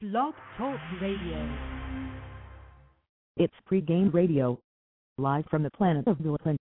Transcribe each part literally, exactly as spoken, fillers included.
Blog Talk Radio. It's pregame radio, live from the planet of Brooklyn.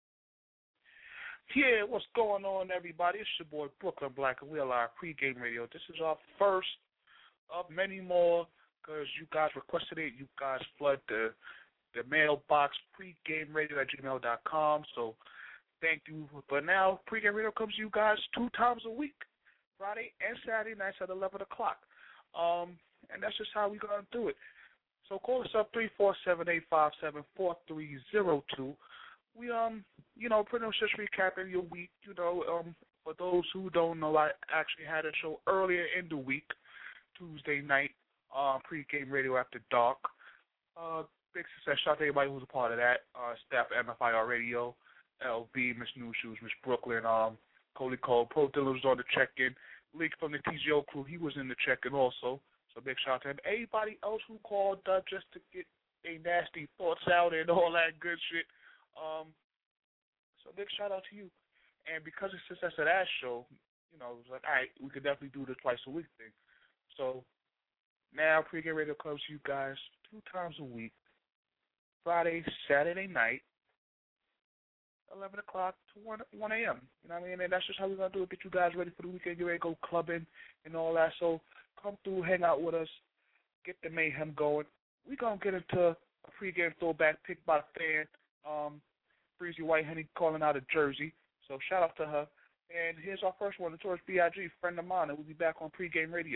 Yeah, what's going on, everybody? It's your boy Brooklyn Black, and we are live pregame radio. This is our first of many more, because you guys requested it. You guys flood the the mailbox, pregameradio at gmail dot com. So thank you. But now, pregame radio comes to you guys two times a week, Friday and Saturday nights at eleven o'clock. Um, and that's just how we're going to do it. So call us up, three four seven, eight five seven, four three zero two. We, um, you know, pretty much just recapping your week. You know, um, for those who don't know, I actually had a show earlier in the week, Tuesday night, uh, pregame radio after dark. Uh, big success. Shout out to everybody who was a part of that. Uh, staff at M F I R Radio, L B, Miss New Shoes, Miss Brooklyn, um, Coley Cole, Pro Dillon was on the check-in. Leak from the T G O crew, he was in the check-in also. So big shout out to him. Everybody else who called uh, just to get a nasty thoughts out and all that good shit. Um, so big shout out to you. And because it's success of that show, you know, it was like, all right, we could definitely do the twice a week thing. So now pregame radio comes to you guys two times a week, Friday, Saturday night, eleven o'clock to one a.m. You know what I mean? And that's just how we're going to do it, get you guys ready for the weekend, get ready to go clubbing and all that. So come through, hang out with us, get the mayhem going. We're going to get into a pregame throwback picked by the fan, um, Breezy White Honey calling out of Jersey. So shout out to her. And here's our first one, Notorious B I G, friend of mine, and we'll be back on pregame radio.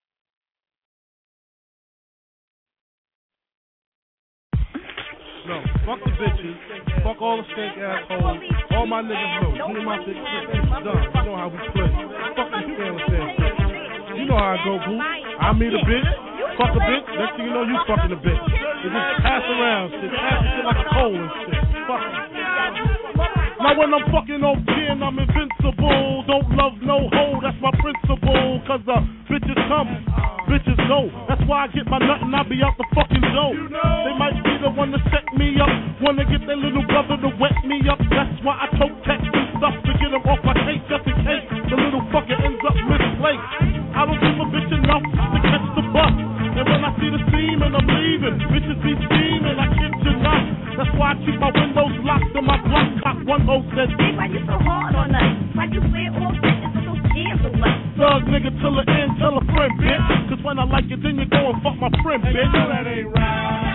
No, fuck the bitches, fuck all the fake assholes, all my niggas know, you know my shit, it's done, you know how we play, fuck this scandalous ass shit, you know how I go, boo, I meet a bitch, fuck a bitch, next thing you know you fucking a bitch, it just pass around shit, pass shit like a coal and shit, fuck it. Now when I'm fucking on ten, I'm invincible. Don't love no hoe, that's my principle. Cause the uh, bitches come, bitches go. That's why I get my nut and I be out the fucking dough. They might be the one to set me up, wanna get their little brother to wet me up. That's why I tote text and stuff to get them off my case, just in case the little fucker ends up misplaced. I don't give a bitch enough to catch the bus. And when I see the steam and I'm leaving, bitches be steaming, I kid you not. That's why I keep my windows locked and my block cocked. One hoe said, hey, why you so hard on us? Why you wear all bitches and so scared of us? Thug nigga till the end, tell a friend, bitch. Cause when I like it, then you go and fuck my friend, bitch. You know that ain't right.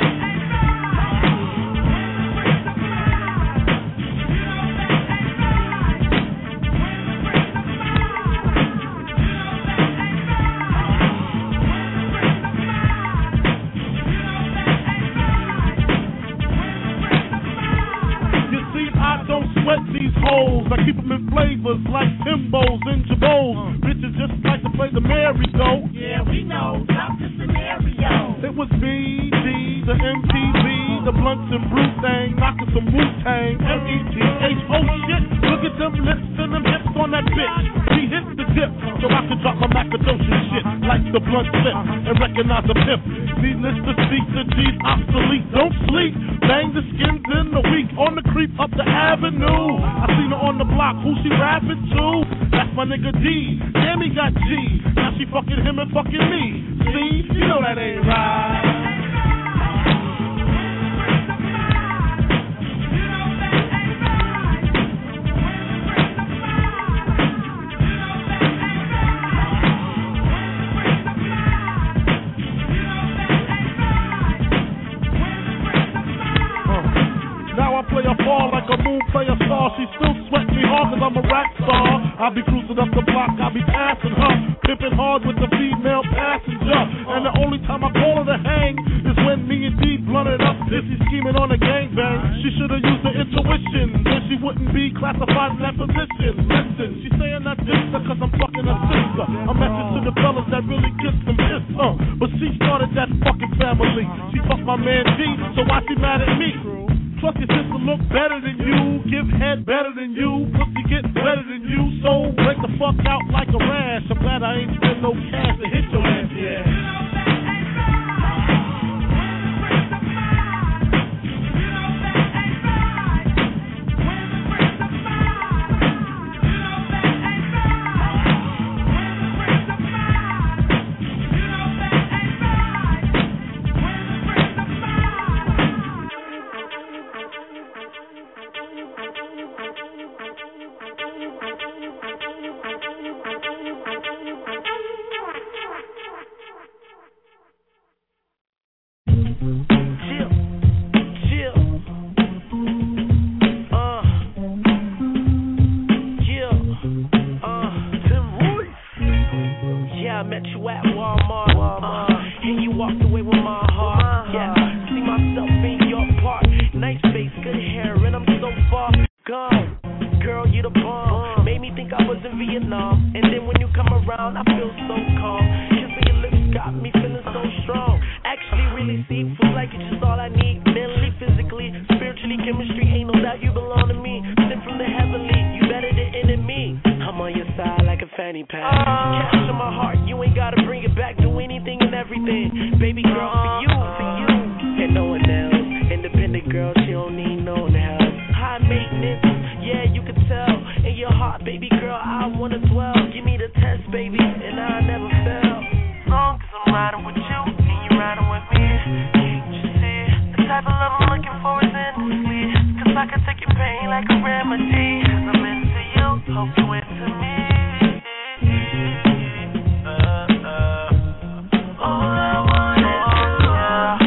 Sweat these hoes, I keep them in flavors like Timbos and Jabos. Uh. Bitches just like to play the merry-go. Yeah, we know, drop the scenario. It was B D, the M T V, the blunts and brew thing, knocking some Wu-Tang, M E T H, oh shit, look at them lips and them hips on that bitch. She hit the dip, so I can drop my macadocious shit like the blunt slip and recognize a pimp. Needless to speak, the G's obsolete. Don't sleep, bang the skins in the week on the creep up the avenue. I seen her on the block, who she rapping to? That's my nigga D, damn he got G. Now she fucking him and fucking me. See, you know that ain't right. Play a ball like a moon play a star. She still sweat me hard cause I'm a rap star. I be cruising up the block, I be passing her, pimping hard with the female passenger. And the only time I call her to hang is when me and D blunted up, busy scheming on a gangbang. She should've used her intuition, then she wouldn't be classified in that position. Listen, she saying I dissed her cause I'm fucking her sister. A message to the fellas that really gets them pissed, uh. But she started that fucking family. She fucked my man D, so why she mad at me? Plus your sister look better than you, give head better than you, pussy get better than you, so break the fuck out like a rash. I'm glad I ain't spend no cash to hit your ass, yeah. Chill, chill. Uh, yeah. Uh, Tim Royce. Yeah, I met you at Walmart. Uh, and you walked away with my heart. Yeah, see myself in your park. Nice face, good hair, and I'm so far gone. Girl, you the bomb. Made me think I was in Vietnam. And then when you come around, I feel so calm. Kissing your lips got me feeling so strong. Actually, really see, feels like it's just all I need. Mentally, physically, spiritually, chemistry. Ain't no doubt you belong to me. Sent from the heavenly, you better than enemy. I'm on your side like a fanny pack. Capture my heart, you ain't gotta bring it back. Do anything and everything. Baby girl, for you, for you. And no one else. Independent girl, she don't need no one else. High maintenance, yeah, you can tell. In your heart, baby girl, I wanna dwell. Give me the test, baby, and I never fail. Long cause I'm riding with you, and you riding with me. Can't you see? The type of love I'm looking for is endlessly. Cause I can take your pain like a remedy. Cause I'm into you, hope you into me. Uh, uh, all I want is you, yeah.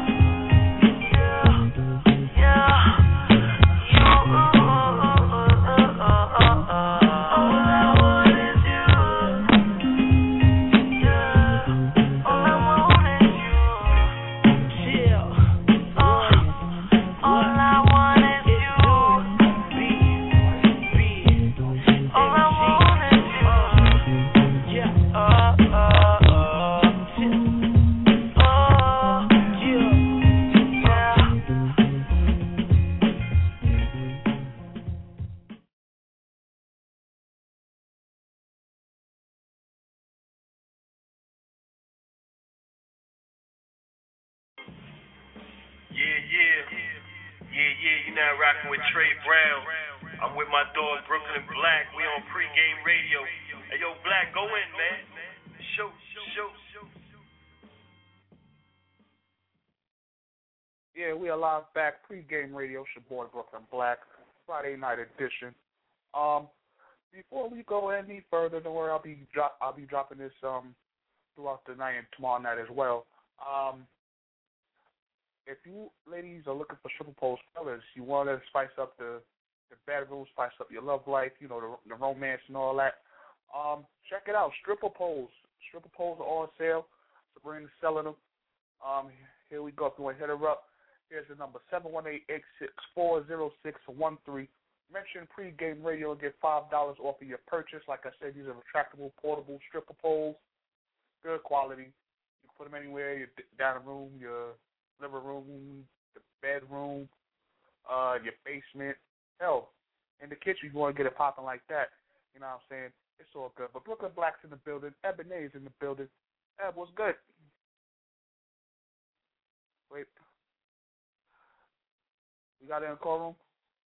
Now rocking with Trey Brown. I'm with my dog Brooklyn Black. We on pregame radio. Hey yo, Black, go in, man. Show, show, show. Yeah, we are live back pregame radio. It's your boy Brooklyn Black, Friday night edition. Um, before we go any further, don't worry, I'll be drop, I'll be dropping this um throughout the night and tomorrow night as well. Um. If you ladies are looking for stripper poles, fellas, you want to spice up the, the bedroom, spice up your love life, you know, the, the romance and all that, um, check it out. Stripper poles. Stripper poles are on sale. Sabrina's selling them. Um, here we go. If you want to hit her up, here's the number, seven one eight, eight six four, zero six one three. Mention pregame radio and get five dollars off of your purchase. Like I said, these are retractable, portable stripper poles. Good quality. You can put them anywhere, your dining room, your living room, the bedroom, uh, your basement, hell, in the kitchen, you want to get it popping like that. You know what I'm saying? It's all good. But Brooklyn Black's in the building. Ebonet's in the building. Eb, what's good? Wait. You got it in the call room?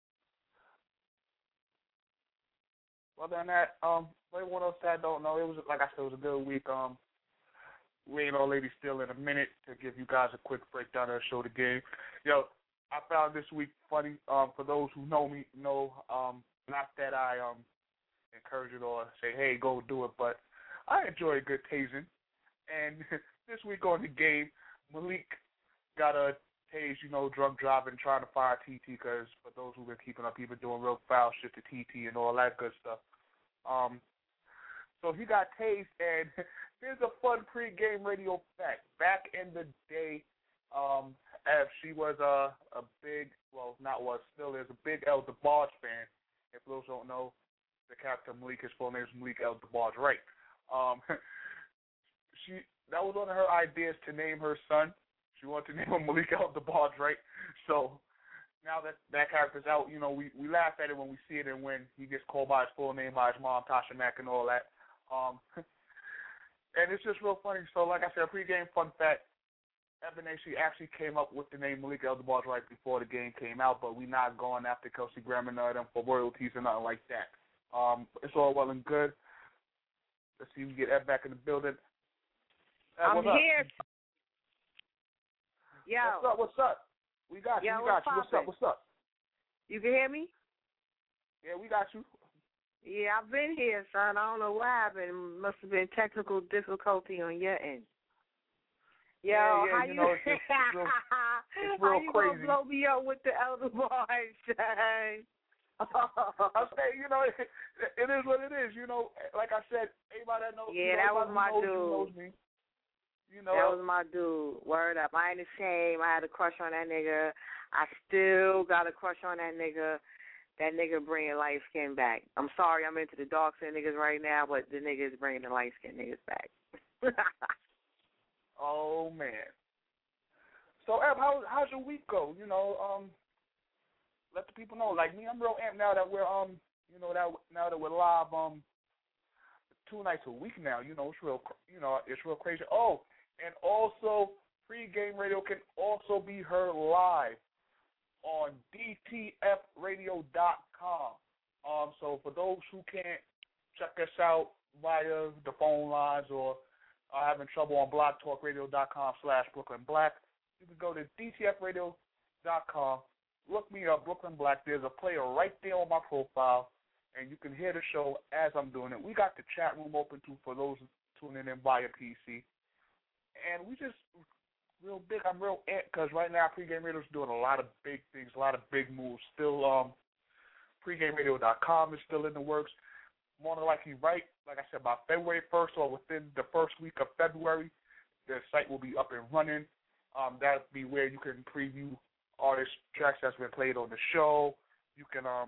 Other than that, um, everyone else that I don't know, it was, like I said, it was a good week. Um, We ain't all ladies still in a minute to give you guys a quick breakdown of the show, the game. Yo, I found this week funny. Um, for those who know me, know um, not that I um encourage it or say, hey, go do it, but I enjoy a good tasing. And this week on the game, Malik got a tase, you know, drunk driving, trying to fire T T. Because for those who've been keeping up, he's been doing real foul shit to T T and all that good stuff. Um, so he got tased, and here's a fun pre-game radio fact. Back in the day, um, if she was a, a big, well, not was, still is, a big El DeBarge fan. If those don't know, the character Malik, his full name is Malik El DeBarge, right? Um, she that was one of her ideas to name her son. She wanted to name him Malik El DeBarge, right? So now that that character's out, you know, we, we laugh at it when we see it and when he gets called by his full name by his mom, Tasha Mack, and all that. Um, and it's just real funny. So, like I said, a pregame fun fact, Ebony, she actually came up with the name Malik El DeBarge right before the game came out, but we not going after Kelsey Grammer or them for royalties or nothing like that. Um, it's all well and good. Let's see if we get Ed back in the building. Ed, I'm what's up? here. Yo. What's up? What's up? We got you. Yo, we got what's you. What's up? What's up? You can hear me? Yeah, we got you. Yeah, I've been here, son. I don't know what happened. Must have been technical difficulty on your end. Yo, yeah, yeah, how you you, know, it's, it's, it's real, it's how real you crazy. gonna blow me up with the elder boys, son? I say, you know, it, it is what it is. You know, like I said, anybody that knows, Yeah, you know, that was my knows, dude. you knows me. You know, that was my dude. Word up. I ain't ashamed. I had a crush on that nigga. I still got a crush on that nigga. That nigga bringing light skin back. I'm sorry, I'm into the dark skin niggas right now, but the nigga is bringing the light skin niggas back. Oh man. So Eb, how how's your week go? You know, um, let the people know. Like me, I'm real amped now that we're um, you know that now that we're live um, two nights a week now. You know, it's real. You know, it's real crazy. Oh, and also, Pregame Radio can also be heard live on D T F radio dot com. Um, so for those who can't check us out via the phone lines or are having trouble on blog talk radio dot com slash Brooklyn Black, you can go to D T F radio dot com, look me up, Brooklyn Black. There's a player right there on my profile, and you can hear the show as I'm doing it. We got the chat room open, too, for those tuning in via P C. And we just real big. I'm real amped because right now Pregame Radio is doing a lot of big things, a lot of big moves. Still, um, Pregame radio dot com is still in the works. More than likely, right, like I said, by February first or within the first week of February, the site will be up and running. Um, that'll be where you can preview artist tracks that's been played on the show. You can, um,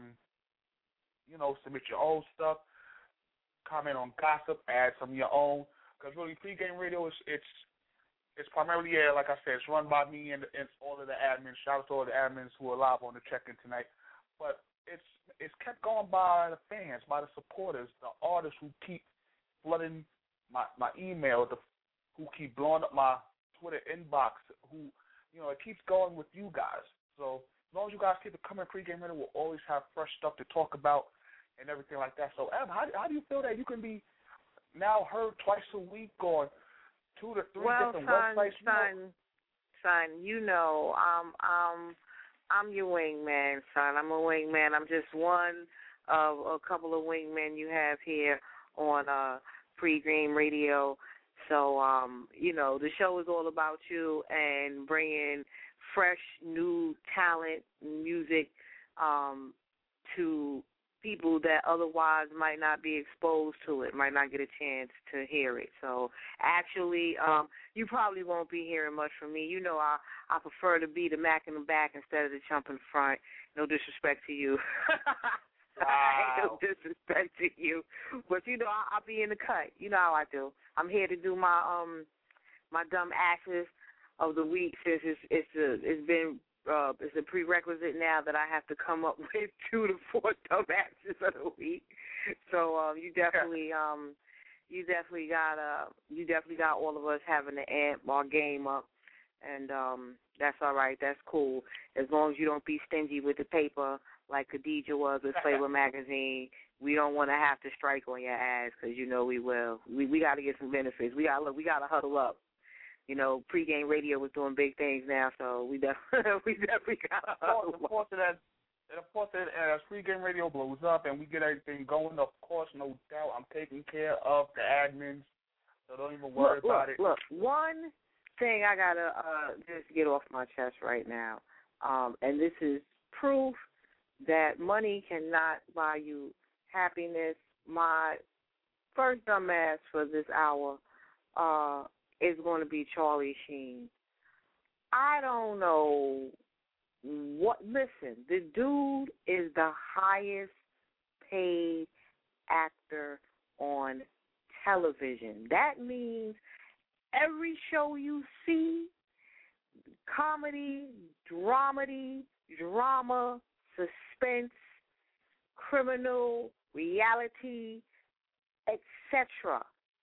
you know, submit your own stuff, comment on gossip, add some of your own. Because really, Pregame Radio is it's it's primarily, yeah, like I said, it's run by me and, and all of the admins. Shout out to all the admins who are live on the check-in tonight. But it's it's kept going by the fans, by the supporters, the artists who keep flooding my my email, the who keep blowing up my Twitter inbox, who, you know, it keeps going with you guys. So as long as you guys keep it coming, Pregame Radio will always have fresh stuff to talk about and everything like that. So, Em, how, how do you feel that you can be now heard twice a week on two to three well, different son, websites? You son, know? son, you know, um, um, I'm your wingman, son. I'm a wingman. I'm just one of a couple of wingmen you have here on uh, Pregame Radio. So, um, you know, the show is all about you and bringing fresh, new talent, music um, to people that otherwise might not be exposed to it, might not get a chance to hear it. So, actually, um, you probably won't be hearing much from me. You know, I, I prefer to be the Mac in the back instead of the chump in front. No disrespect to you. Wow. No disrespect to you, but you know I, I'll be in the cut. You know how I do. I'm here to do my um my dumb ashes of the week since it's it's a, it's been uh, it's a prerequisite now that I have to come up with two to four dumb ashes of the week. So um you definitely um you definitely got uh you definitely got all of us having to amp our game up, and um that's all right. That's cool as long as you don't be stingy with the paper like Khadijah was with Flavor Magazine. We don't want to have to strike on your ass because you know we will. We we got to get some benefits. We got look. We got to huddle up. You know, Pregame Radio was doing big things now, so we definitely we definitely got to huddle up. Of course, that and of course, as Pregame Radio blows up and we get everything going, of course, no doubt, I'm taking care of the admins, so don't even worry look, about look, it. Look, one thing I gotta uh, just get off my chest right now, um, and this is proof that money cannot buy you happiness. My first dumbass for this hour uh, is going to be Charlie Sheen. I don't know what. Listen, the dude is the highest paid actor on television. That means every show you see, comedy, dramedy, drama, suspense, criminal, reality, et cetera.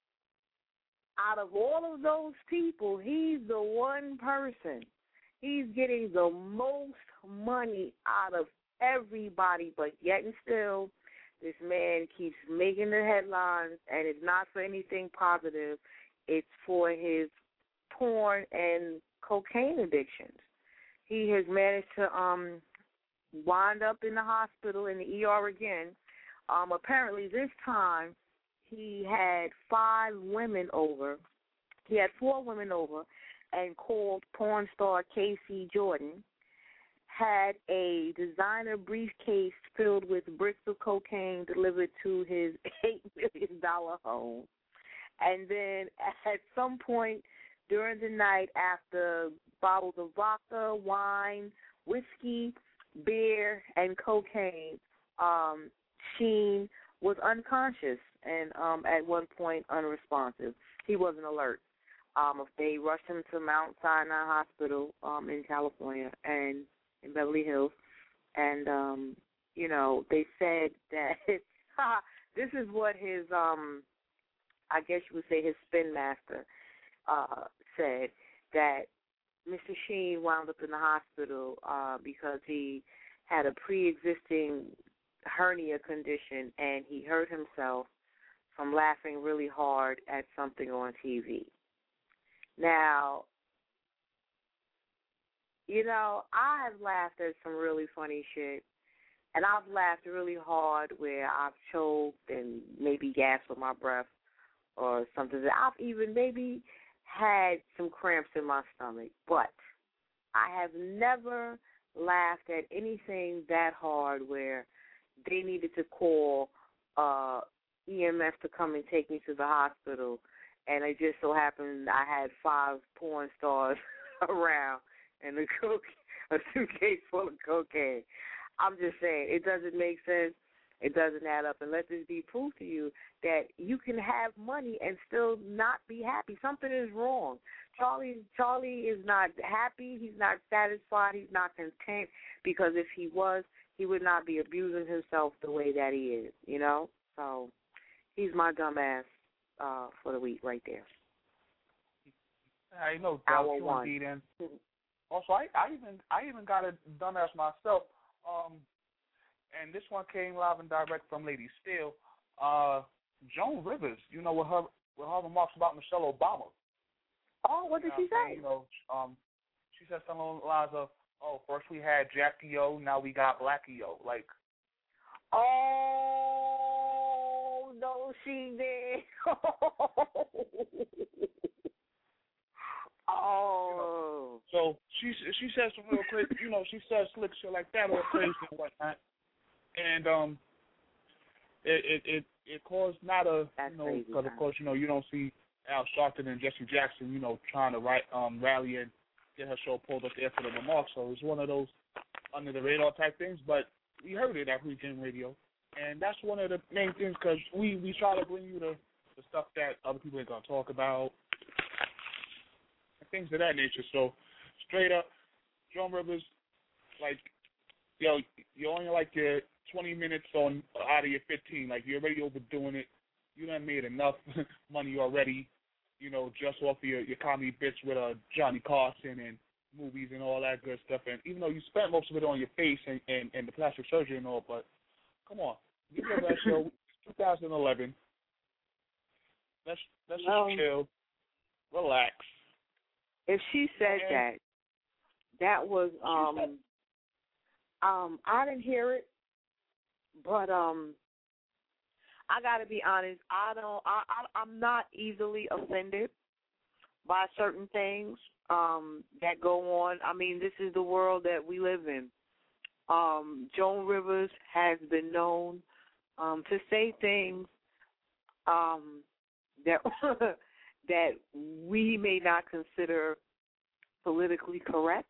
Out of all of those people, he's the one person. He's getting the most money out of everybody, but yet and still, this man keeps making the headlines, and it's not for anything positive. It's for his porn and cocaine addictions. He has managed to um. wind up in the hospital in the E R again. Um, apparently this time he had five women over. He had four women over, and called porn star Casey Jordan, had a designer briefcase filled with bricks of cocaine delivered to his eight million dollars home. And then at some point during the night, after bottles of vodka, wine, whiskey, beer, and cocaine, um, Sheen was unconscious and um, at one point unresponsive. He wasn't alert. Um, they rushed him to Mount Sinai Hospital um, in California and in Beverly Hills, and um, you know they said that this is what his, um, I guess you would say his spin master uh, said, that Mister Sheen wound up in the hospital uh, because he had a pre-existing hernia condition, and he hurt himself from laughing really hard at something on T V. Now, you know, I have laughed at some really funny shit, and I've laughed really hard where I've choked and maybe gasped with my breath or something. I've even maybe had some cramps in my stomach, but I have never laughed at anything that hard where they needed to call uh, E M S to come and take me to the hospital, and it just so happened I had five porn stars around and a, coke, a suitcase full of cocaine. I'm just saying, it doesn't make sense. It doesn't add up. And let this be proof to you that you can have money and still not be happy. Something is wrong. Charlie Charlie is not happy. He's not satisfied. He's not content, because if he was, he would not be abusing himself the way that he is, you know? So he's my dumbass uh, for the week right there. I know, Hour you one. indeed. And also, I, I even I even got a dumbass myself. Um, and this one came live and direct from Lady Steele. Uh, Joan Rivers, you know, with her with her remarks about Michelle Obama. Oh, what did you know, she say? You know, um, she said something along the lines of, "Oh, first we had Jackie O, now we got Blackie O." Like, oh no, she did. Oh. You know, so she she said some real crazy, you know, she said slick shit like that, all crazy and whatnot, and um, it it it, it caused not a That's you know, crazy, because huh? of course you know you don't see Al Sharpton and Jesse Jackson, you know, trying to write um rally and get her show pulled up there for the remarks. So it was one of those under the radar type things, but we heard it at Pregame Radio, and that's one of the main things, because we we try to bring you the the stuff that other people ain't gonna talk about. Things of that nature. So, straight up, Joan Rivers, like, yo, you're only like your twenty minutes on out of your fifteen. Like, you're already overdoing it. You done made enough money already, you know, just off of your, your comedy bits with uh, Johnny Carson and movies and all that good stuff. And even though you spent most of it on your face and, and, and the plastic surgery and all, but come on, give her that show. twenty eleven. Let's let's just Well, chill, relax. If she said And that, that was um um I didn't hear it, but um I gotta be honest, I don't I, I I'm not easily offended by certain things um that go on. I mean, this is the world that we live in. Um, Joan Rivers has been known um to say things um that that we may not consider politically correct.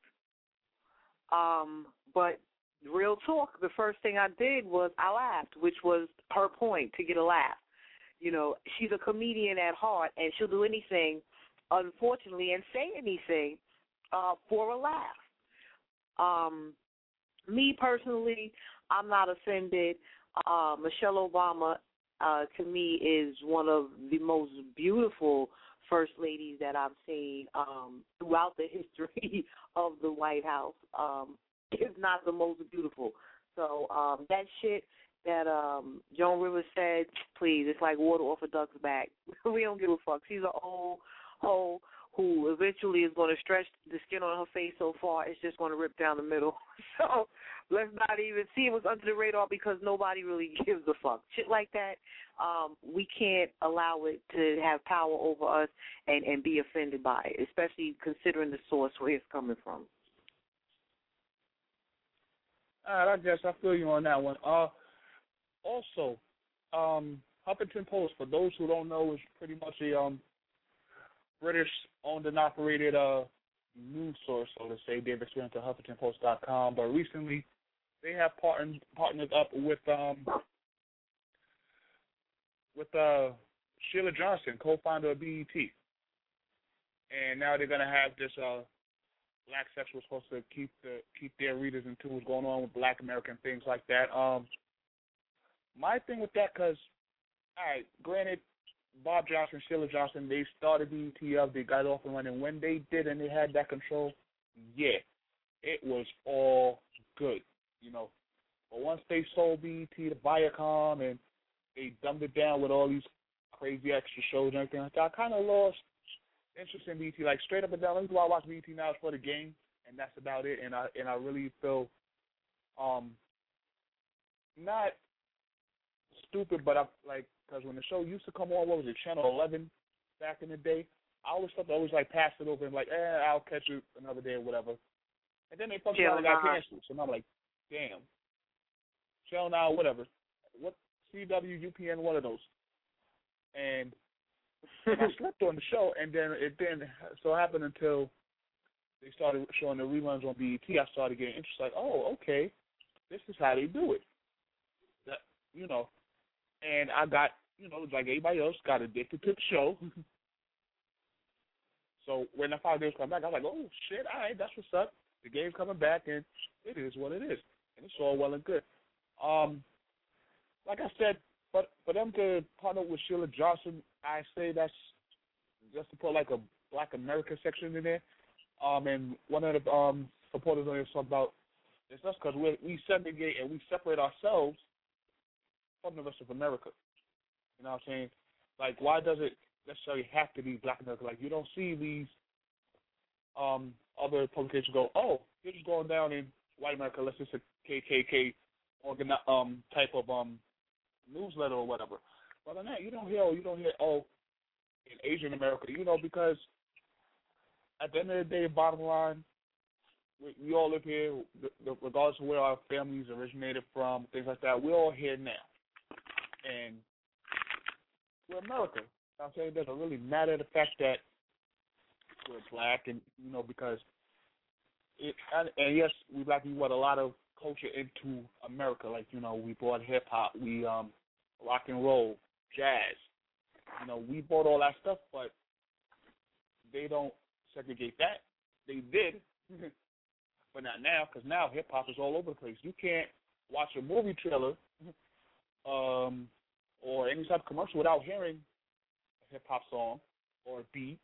Um, but real talk, the first thing I did was I laughed, which was her point, to get a laugh. You know, she's a comedian at heart, and she'll do anything, unfortunately, and say anything uh, for a laugh. Um, me personally, I'm not offended. Uh, Michelle Obama, uh, to me, is one of the most beautiful first ladies that I've seen um, throughout the history of the White House. Um, if not the most beautiful. So um, that shit that um, Joan Rivers said, please, it's like water off a duck's back. We don't give a fuck. She's an old hoe who eventually is going to stretch the skin on her face so far it's just going to rip down the middle. So let's not even see what's under the radar because nobody really gives a fuck. Shit like that, um, we can't allow it to have power over us and, and be offended by it, especially considering the source where it's coming from. All right, I guess I feel you on that one. Uh, also, um, Huffington Post, for those who don't know, is pretty much a um, British-owned and operated uh, news source, so to say. They've expanded to Huffington Post dot com, but recently they have partnered partnered up with um, with uh, Sheila Johnson, co-founder of B E T, and now they're gonna have this. Uh, Black sex was supposed to keep the keep their readers in tune what's going on with Black American things like that. Um, my thing with that, because, all right, granted, Bob Johnson, Sheila Johnson, they started B E T up, they got off and running. When they did and they had that control, yeah, it was all good, you know. But once they sold B E T to Viacom and they dumbed it down with all these crazy extra shows and everything like that, I kind of lost interest in B E T. Like, straight up and down, the reason why I watch B E T now is for the game, and that's about it. And I and I really feel um not stupid, but I like because when the show used to come on, what was it, Channel eleven back in the day, I always thought they always like passed it over and like, eh, I'll catch it another day or whatever. And then they fucking yeah, got canceled. So now I'm like, damn, Channel nine, whatever, what C W, U P N, one of those, and. And I slept on the show, and then it didn't so happen until they started showing the reruns on B E T. I started getting interested, like, oh, okay, this is how they do it, that, you know. And I got, you know, like everybody else, got addicted to the show. So when the five days come back, I was like, oh shit, all right, that's what's up. The game's coming back, and it is what it is, and it's all well and good. Um, like I said. But for them to partner with Sheila Johnson, I say that's just to put like a Black America section in there. Um, and one of the um, supporters on this talked about it's us because we we segregate and we separate ourselves from the rest of America. You know what I'm saying? Like, why does it necessarily have to be Black America? Like, you don't see these um, other publications go, oh, it's going down in white America. Let's just a K K K organ um type of um. newsletter or whatever. But on that, you don't hear, oh, you don't hear, oh, in Asian America, you know, because at the end of the day, bottom line, we, we all live here, regardless of where our families originated from, things like that. We're all here now, and we're America. I'm saying it doesn't really matter the fact that we're black, and you know, because it, and, and yes, we black people, what a lot of culture into America, like, you know, we brought hip hop, we um rock and roll, jazz, you know, we brought all that stuff, but they don't segregate that. They did, but not now, because now hip hop is all over the place. You can't watch a movie trailer um or any type of commercial without hearing a hip hop song or a beat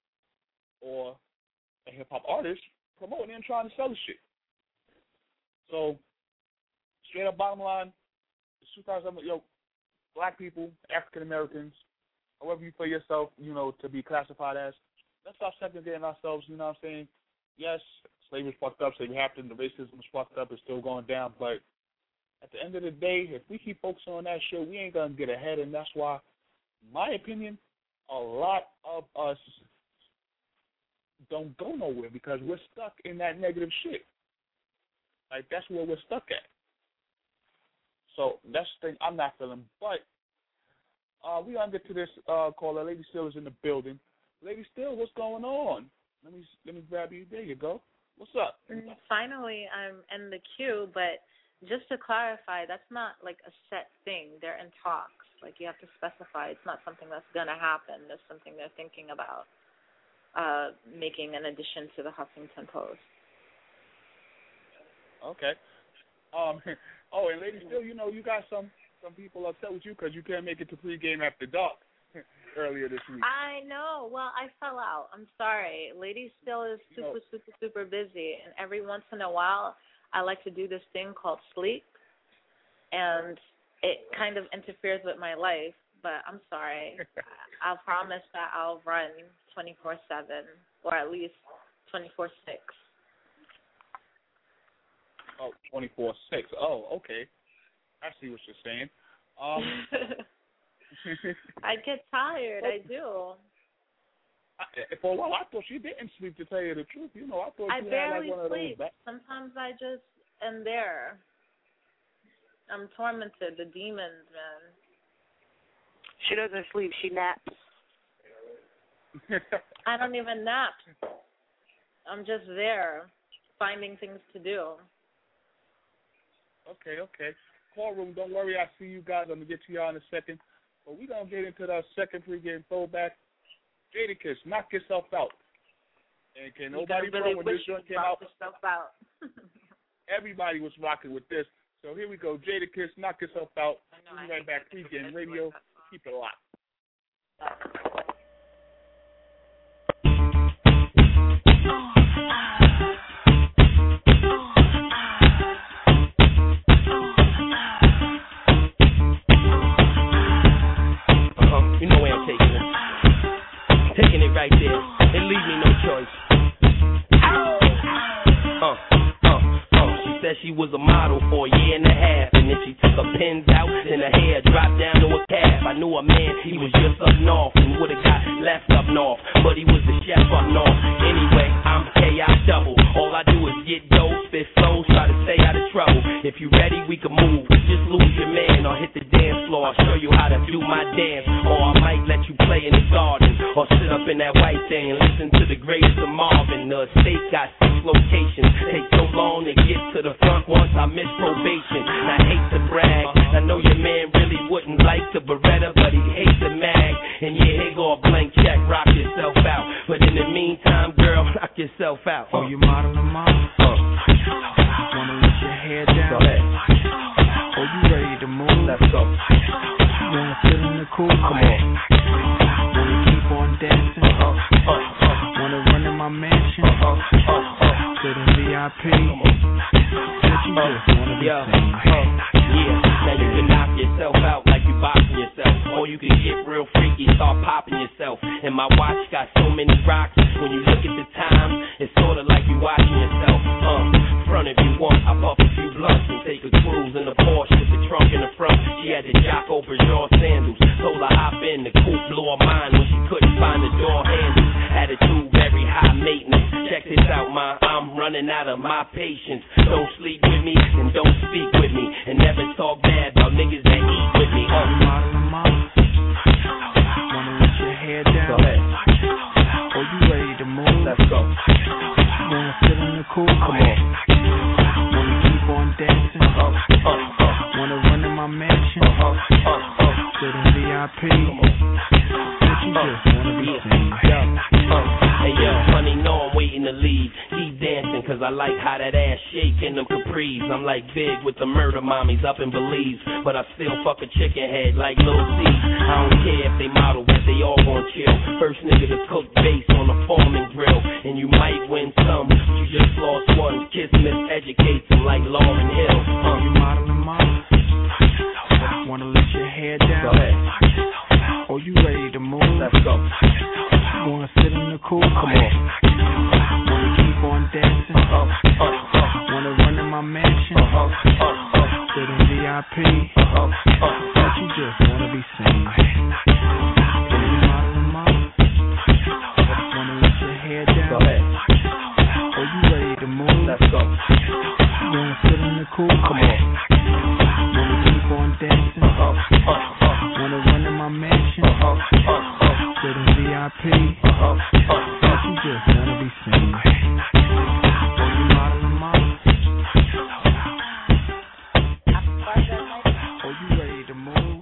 or a hip hop artist promoting and trying to sell the shit. So, straight up bottom line, it's two thousand, yo, black people, African Americans, however you feel yourself, you know, to be classified as, let's stop segregating ourselves, you know what I'm saying? Yes, slavery's fucked up, slavery happened, the racism is fucked up, it's still going down, but at the end of the day, if we keep focusing on that shit, we ain't going to get ahead, and that's why, in my opinion, a lot of us don't go nowhere because we're stuck in that negative shit. Like, that's where we're stuck at. So that's the thing I'm not feeling. But uh, we're going to get to this uh, caller. Lady Steele is in the building. Lady Steele, what's going on? Let me let me grab you. There you go. What's up? Finally, I'm in the queue, but just to clarify, that's not like a set thing. They're in talks. Like, you have to specify. It's not something that's going to happen. It's something they're thinking about uh, making an addition to the Huffington Post. Okay. Um. Oh, and Lady Steele, you know, you got some, some people upset with you because you can't make it to pregame after dark earlier this week. I know. Well, I fell out. I'm sorry. Lady Steele is super, you know, super, super busy, and every once in a while, I like to do this thing called sleep, and it kind of interferes with my life. But I'm sorry. I'll promise that I'll run twenty-four seven, or at least twenty-four six. Oh, twenty-four six. Oh, okay. I see what you're saying. Um, I get tired. I do. I, for a while, I thought she didn't sleep, to tell you the truth. You know, I thought I she barely had like one sleep. of those back- Sometimes I just am there. I'm tormented. The demons, man. She doesn't sleep. She naps. I don't even nap. I'm just there, finding things to do. Okay, okay. Call room, don't worry. I see you guys. I'm going to get to y'all in a second. But we're going to get into the second pregame throwback. Jadakiss, knock yourself out. And can You nobody really front when wish this joint you came out? knocked yourself out. Everybody was rocking with this. So here we go. Jadakiss, knock yourself out. I know, We'll I be right hate back. that. Pregame radio. Keep it locked. You know where I'm taking it. Taking it right there. It leave me no choice. Uh, uh, uh. She said she was a model for a year and a half, and then she took her pins out, and her hair dropped down to a calf. I knew a man, he was just up north, and would've got left up north, but he was the chef up north. Anyway, I'm K I double. All I do is get dope, spit flows, try to stay out of trouble. If you ready, we can move. Just lose your man or hit the dance floor. I'll show you how to do my dance, or I might let you play in the garden, or sit up in that white thing and listen to the greatest of Marvin. The estate got six locations. Take so long to get to the front once I miss probation. And I hate to brag. I know your man really wouldn't like the Beretta, but he hates the mag. And yeah, here go a blank check. Rock yourself out. But in the meantime, girl, knock yourself out. Oh, you modeling, mom? Uh. Wanna let your hair down? Go ahead. Oh, you ready to move? Let's go. Wanna sit in the cool? Come on. Wanna keep on dancing? Uh, uh, uh. Wanna run in my mansion? Uh, uh, uh, uh. Sit in V I P? What you just wanna be Yeah, saying? uh, yeah. Now you can knock yourself out like you boxing yourself, or you can get real freaky, start popping yourself. And my watch got so many rocks. When you look at the time, it's sorta like you watching yourself. Uh, front if you want, I puff a few blunts and take a cruise in the Porsche with the trunk in the front. She had the Jocko Bergeron sandals, told her hop in. The coupe blew her mind when she couldn't find the door handle. Attitude very high maintenance. Check this out, ma, I'm running out of my patience. Don't sleep with me and don't speak with me, and never talk bad about niggas that eat with me. Uh. Modeling, mom? Wanna let your hair down? Go ahead. Oh, you ready to move? Let's go. Wanna sit in the cool? Come on. Wanna keep on dancing? Uh, uh, uh. Wanna run in my mansion? Uh, uh, uh. Sit in V I P? What you just wanna be saying? Uh, hey yo, honey, know I'm waiting to leave. Keep dancing, cause I like how that ass shake in them capris. I'm like big with the murder mommies up in Belize, but I still fuck a chicken head like Lil C. I don't care if they model, but they all gon' chill. First nigga to cook bass on the Foreman grill, and you might win some. You just lost one. Kiss miseducates them like Lauryn Hill. Uh. You modeling, mom? Wanna let your hair down? Go ahead. Oh, you ready to move? Let's go. Wanna sit in the cool? Come on. Wanna keep on dancing? Uh, uh, uh. Wanna run in my mansion? Uh, uh, uh. Sit in V I P? Uh, uh, uh. What you just wanna be saying? Oh, you modeling, mom? Wanna let your hair down? Go ahead. Oh, you ready to move? Let's go. Wanna sit in the cool? Come on. Wanna keep on dancing? Uh, uh, uh. Wanna run in my mansion? Uh, uh, uh. Sit in V I P? Uh, uh, uh. What you just wanna be saying? Oh, you modeling, mom? Oh, you ready to move?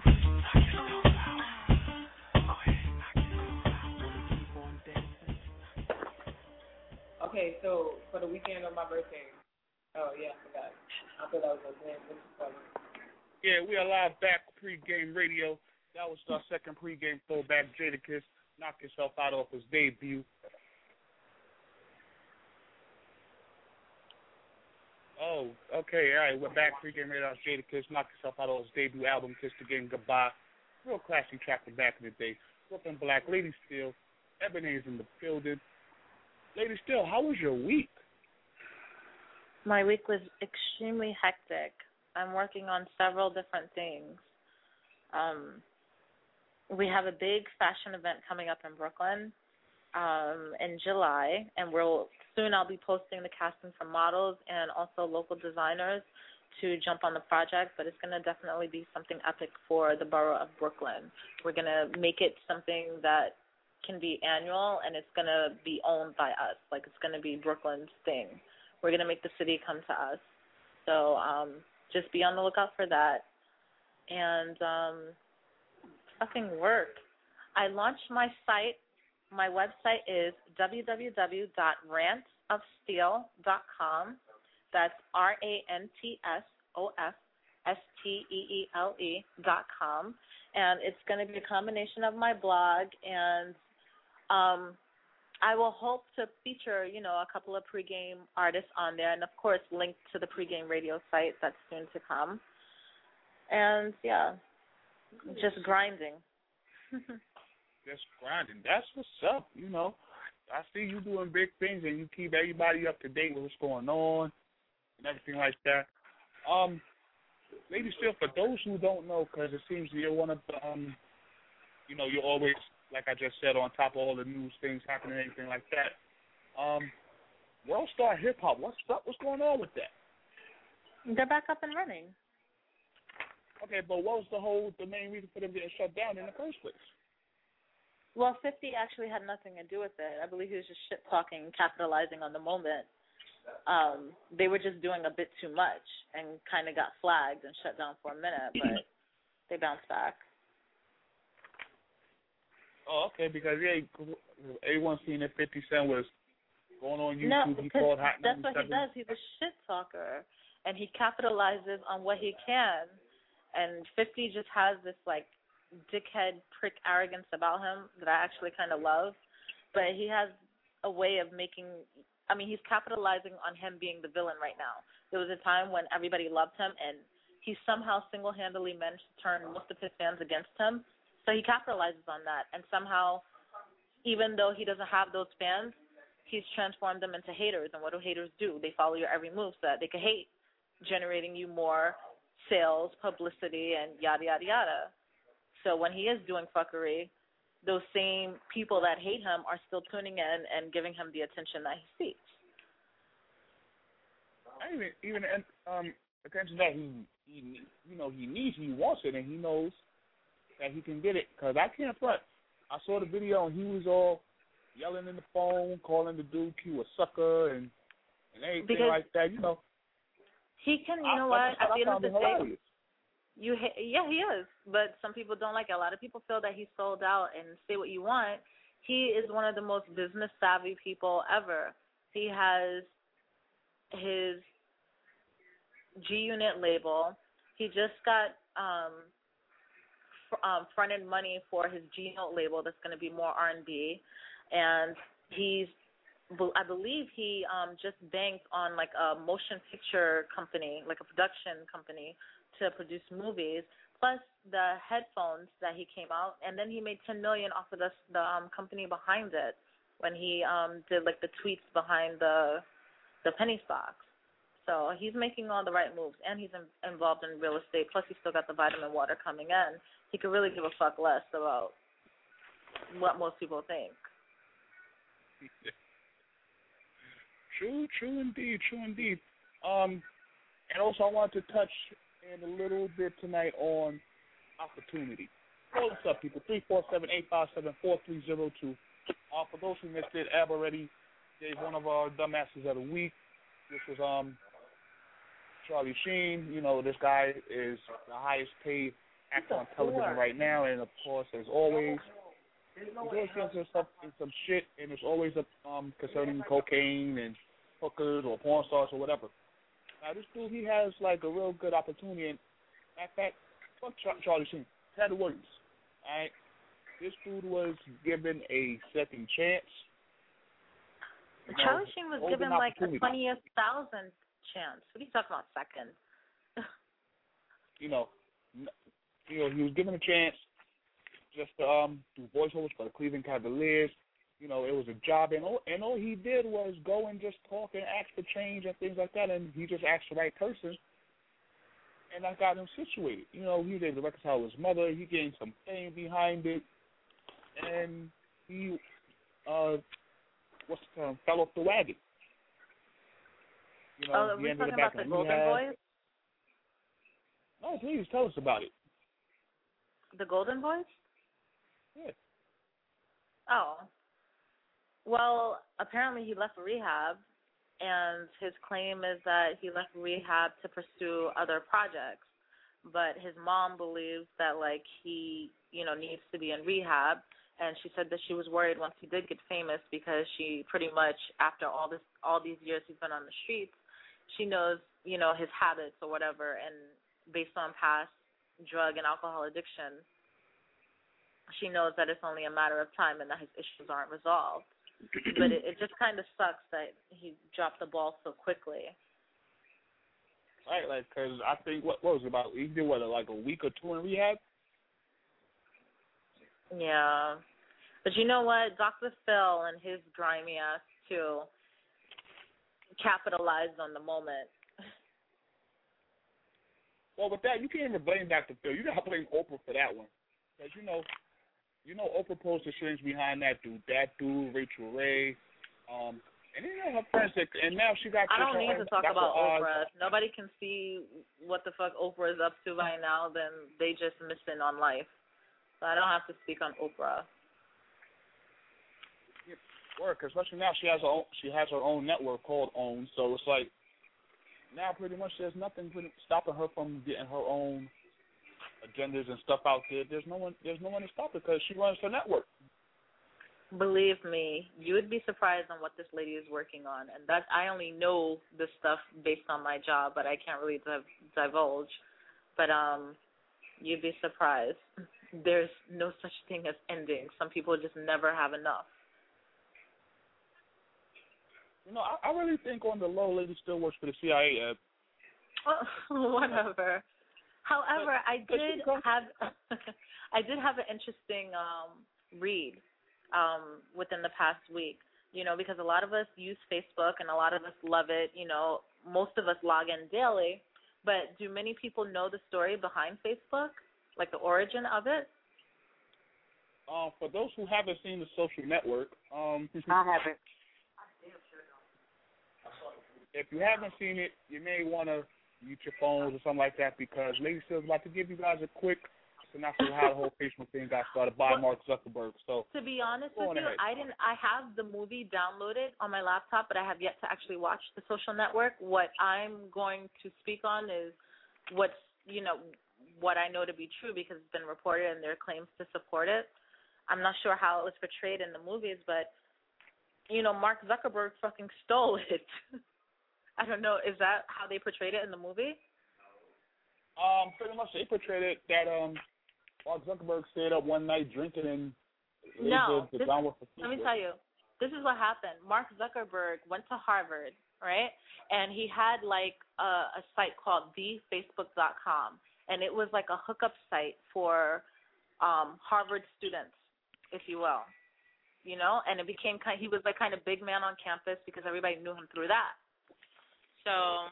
Okay, so for the weekend of my birthday. Oh yeah, I forgot. I thought that was a man. This is funny. Yeah, we are live back pregame radio. That was our second pregame throwback. Jadakiss, knock yourself out off his debut. Oh, okay, all right, we're back pregame radio. That's Jadakiss, knock yourself out off his debut album, Kiss the Game Goodbye. Real classy track from back in the day. Brooklyn Black, Lady Steel, Ebony's in the building. Lady Still, how was your week? My week was extremely hectic. I'm working on several different things. Um, we have a big fashion event coming up in Brooklyn um, in July, and we'll soon I'll be posting the casting for models and also local designers to jump on the project, but it's going to definitely be something epic for the borough of Brooklyn. We're going to make it something that can be annual, and it's going to be owned by us. Like, it's going to be Brooklyn's thing. We're going to make the city come to us. So um, just be on the lookout for that. And um, fucking work. I launched my site. My website is w w w dot rant of steel dot com. That's R A N T S O F S T E E L E dot com. And it's going to be a combination of my blog, and um, I will hope to feature, you know, a couple of pregame artists on there, and, of course, link to the pregame radio site that's soon to come. And, yeah, just grinding. Just grinding. That's what's up, you know. I see you doing big things, and you keep everybody up to date with what's going on and everything like that. Um, Lady Still, for those who don't know, because it seems you're one of the, um, you know, you're always, like I just said, on top of all the news things happening, anything like that. Um, World Star Hip Hop, what's up? What's going on with that? They're back up and running. Okay, but what was the whole, the main reason for them getting shut down in the first place? Well, fifty actually had nothing to do with it. I believe he was just shit talking, capitalizing on the moment. Um, they were just doing a bit too much and kind of got flagged and shut down for a minute, but they bounced back. Oh, okay, because yeah, everyone seen that fifty Cent was going on YouTube. No, he because called Hot that's what he ninety-seven. does. He's a shit talker, and he capitalizes on what he can. And fifty just has this, like, dickhead prick arrogance about him that I actually kind of love. But he has a way of making, I mean, he's capitalizing on him being the villain right now. There was a time when everybody loved him, and he somehow single-handedly managed to turn most of his fans against him. So he capitalizes on that, and somehow, even though he doesn't have those fans, he's transformed them into haters. And what do haters do? They follow your every move so that they can hate, generating you more sales, publicity, and yada, yada, yada. So when he is doing fuckery, those same people that hate him are still tuning in and giving him the attention that he seeks. I even, even um, attention that he, he, you know, he needs, he wants it, and he knows that he can get it, because I can't front. I saw the video, and he was all yelling in the phone, calling the dude Q a sucker, and, and everything because like that, you know. He can, you I, know what, I, at the end of the day, hilarious. you ha- yeah, he is, but some people don't like it. A lot of people feel that he's sold out, and say what you want. He is one of the most business-savvy people ever. He has his G-Unit label. He just got um, Um, fronted money for his G-Note label that's going to be more R and B, and he's, I believe he um, just banked on like a motion picture company, like a production company, to produce movies, plus the headphones that he came out, and then he made ten million dollars off of the, the um, company behind it when he um, did like the tweets behind the the penny stocks. So he's making all the right moves, and he's in, involved in real estate, plus he's still got the vitamin water coming in. He could really give a fuck less about what most people think. True, true indeed, true indeed. Um, and also I wanted to touch in a little bit tonight on opportunity. Call us up, people, three four seven, eight five seven, four three zero two. Uh, for those who missed it, Ab already gave one of our dumbasses of the week. This was um Charlie Sheen. You know, this guy is the highest paid actor on television right now, and of course, as always, he's always getting himself in some shit, and it's always a, um concerning cocaine and hookers or porn stars or whatever. Now, this dude, he has like a real good opportunity, and in fact, fuck Char- Charlie Sheen, Ted Williams. All right, this dude was given a second chance. You know, Charlie Sheen was given like a twentieth thousand chance. What are you talking about, second? you know, you know, he was given a chance just to um, do voiceovers for the Cleveland Cavaliers. you know, it was a job, and all, and all he did was go and just talk and ask for change and things like that, and he just asked the right person, and that got him situated. You know, he was able to reconcile with his mother. He gained some fame behind it, and he, uh, what's the term, fell off the wagon. You know, oh, are he we ended talking up back about the in Golden rehab. Boys? No, please tell us about it. The Golden Boys? Yeah. Oh. Well, apparently he left rehab, and his claim is that he left rehab to pursue other projects. But his mom believes that, like, he, you know, needs to be in rehab, and she said that she was worried once he did get famous because she pretty much, after all this, all these years he's been on the streets, she knows, you know, his habits or whatever, and based on past drug and alcohol addiction, she knows that it's only a matter of time and that his issues aren't resolved. But it, it just kind of sucks that he dropped the ball so quickly. Right, like, because I think, what, what was it about, he did, what, like a week or two in rehab? Yeah. But you know what? Doctor Phil and his grimy ass, too, capitalized on the moment. Well, with that, you can't even blame Doctor Phil. You got to blame Oprah for that one. Because, you know, you know Oprah posed the strings behind that dude. That dude, Rachel Ray, um, and you know her friends, that, and now she got... I don't need her, to talk Doctor about Oz. Oprah. If nobody can see what the fuck Oprah is up to right now, then they just missing on life. So I don't have to speak on Oprah. Work, especially now she has her own, she has her own network called OWN, so it's like now pretty much there's nothing pretty, stopping her from getting her own agendas and stuff out there. There's no one there's no one to stop her because she runs her network. Believe me, you would be surprised on what this lady is working on, and that I only know this stuff based on my job, but I can't really div- divulge. But um, you'd be surprised. There's no such thing as ending. Some people just never have enough. You know, I, I really think on the low, lady still works for the C I A. Ed. Oh, whatever. However, but, I did have I did have an interesting um, read um, within the past week. You know, because a lot of us use Facebook and a lot of us love it. You know, most of us log in daily. But do many people know the story behind Facebook, like the origin of it? Um, for those who haven't seen the social network, um, I haven't. If you haven't seen it, you may want to use your phones or something like that because Lady Steele's about to give you guys a quick synopsis of how the whole Facebook thing got started by Mark Zuckerberg. So to be honest with you, ahead. I didn't. I have the movie downloaded on my laptop, but I have yet to actually watch The Social Network. What I'm going to speak on is what's you know what I know to be true because it's been reported and there are claims to support it. I'm not sure how it was portrayed in the movies, but you know, Mark Zuckerberg fucking stole it. I don't know. Is that how they portrayed it in the movie? Um, pretty much they portrayed it that um, Mark Zuckerberg stayed up one night drinking and no. the, the This, downward let me tell you. This is what happened. Mark Zuckerberg went to Harvard, right? And he had like a, a site called the facebook dot com, and it was like a hookup site for um, Harvard students, if you will. You know, and it became kind. He was like kind of big man on campus because everybody knew him through that. So,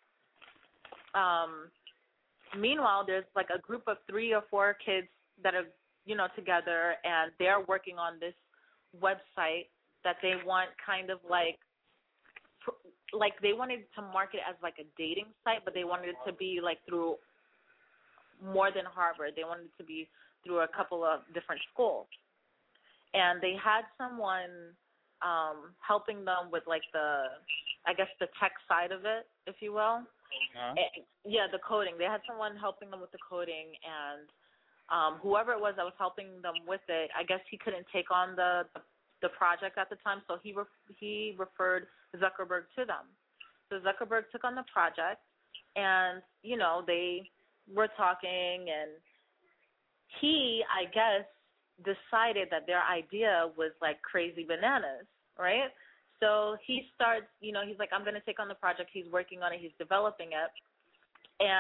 um, meanwhile, there's like a group of three or four kids that are, you know, together, and they're working on this website that they want kind of like, like they wanted to market as like a dating site, but they wanted it to be like through more than Harvard. They wanted it to be through a couple of different schools. And they had someone um, helping them with, like, the, I guess, the tech side of it, if you will. Uh-huh. And, yeah, the coding. They had someone helping them with the coding, and um, whoever it was that was helping them with it, I guess he couldn't take on the the project at the time, so he re- he referred Zuckerberg to them. So Zuckerberg took on the project, and, you know, they were talking, and he, I guess, decided that their idea was like crazy bananas, right? So he starts, you know, he's like, I'm going to take on the project. He's working on it. He's developing it. And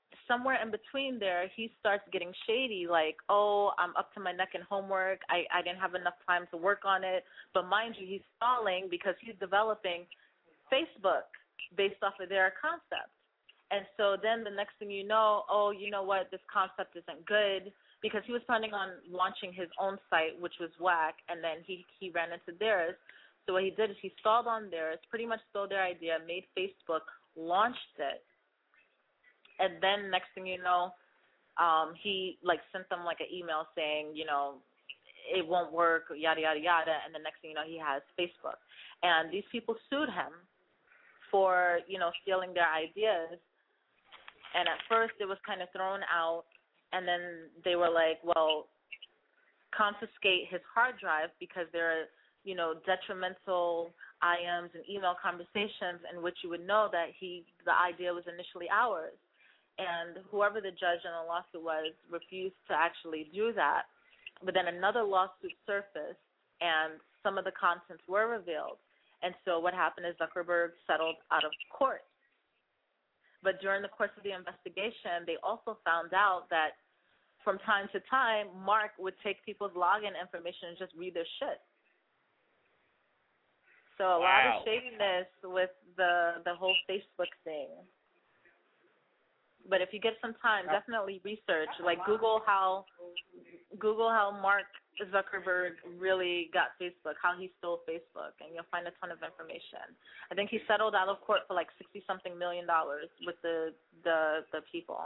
somewhere in between there, he starts getting shady, like, oh, I'm up to my neck in homework. I, I didn't have enough time to work on it. But mind you, he's stalling because he's developing Facebook based off of their concept. And so then the next thing you know, oh, you know what, this concept isn't good, because he was planning on launching his own site, which was whack, and then he, he ran into theirs. So what he did is he stalled on theirs, pretty much stole their idea, made Facebook, launched it, and then next thing you know, um, he, like, sent them, like, an email saying, you know, it won't work, yada, yada, yada, and the next thing you know, he has Facebook. And these people sued him for, you know, stealing their ideas. And at first it was kind of thrown out, and then they were like, well, confiscate his hard drive because there are, you know, detrimental I Ms and email conversations in which you would know that he, the idea was initially ours. And whoever the judge in the lawsuit was refused to actually do that. But then another lawsuit surfaced, and some of the contents were revealed. And so what happened is Zuckerberg settled out of court. But during the course of the investigation, they also found out that from time to time, Mark would take people's login information and just read their shit. So a wow. lot of shadiness with the the whole Facebook thing. But if you get some time, definitely research. Like Google how Google how Mark Zuckerberg really got Facebook, how he stole Facebook, and you'll find a ton of information. I think he settled out of court for like sixty something million dollars with the the the people.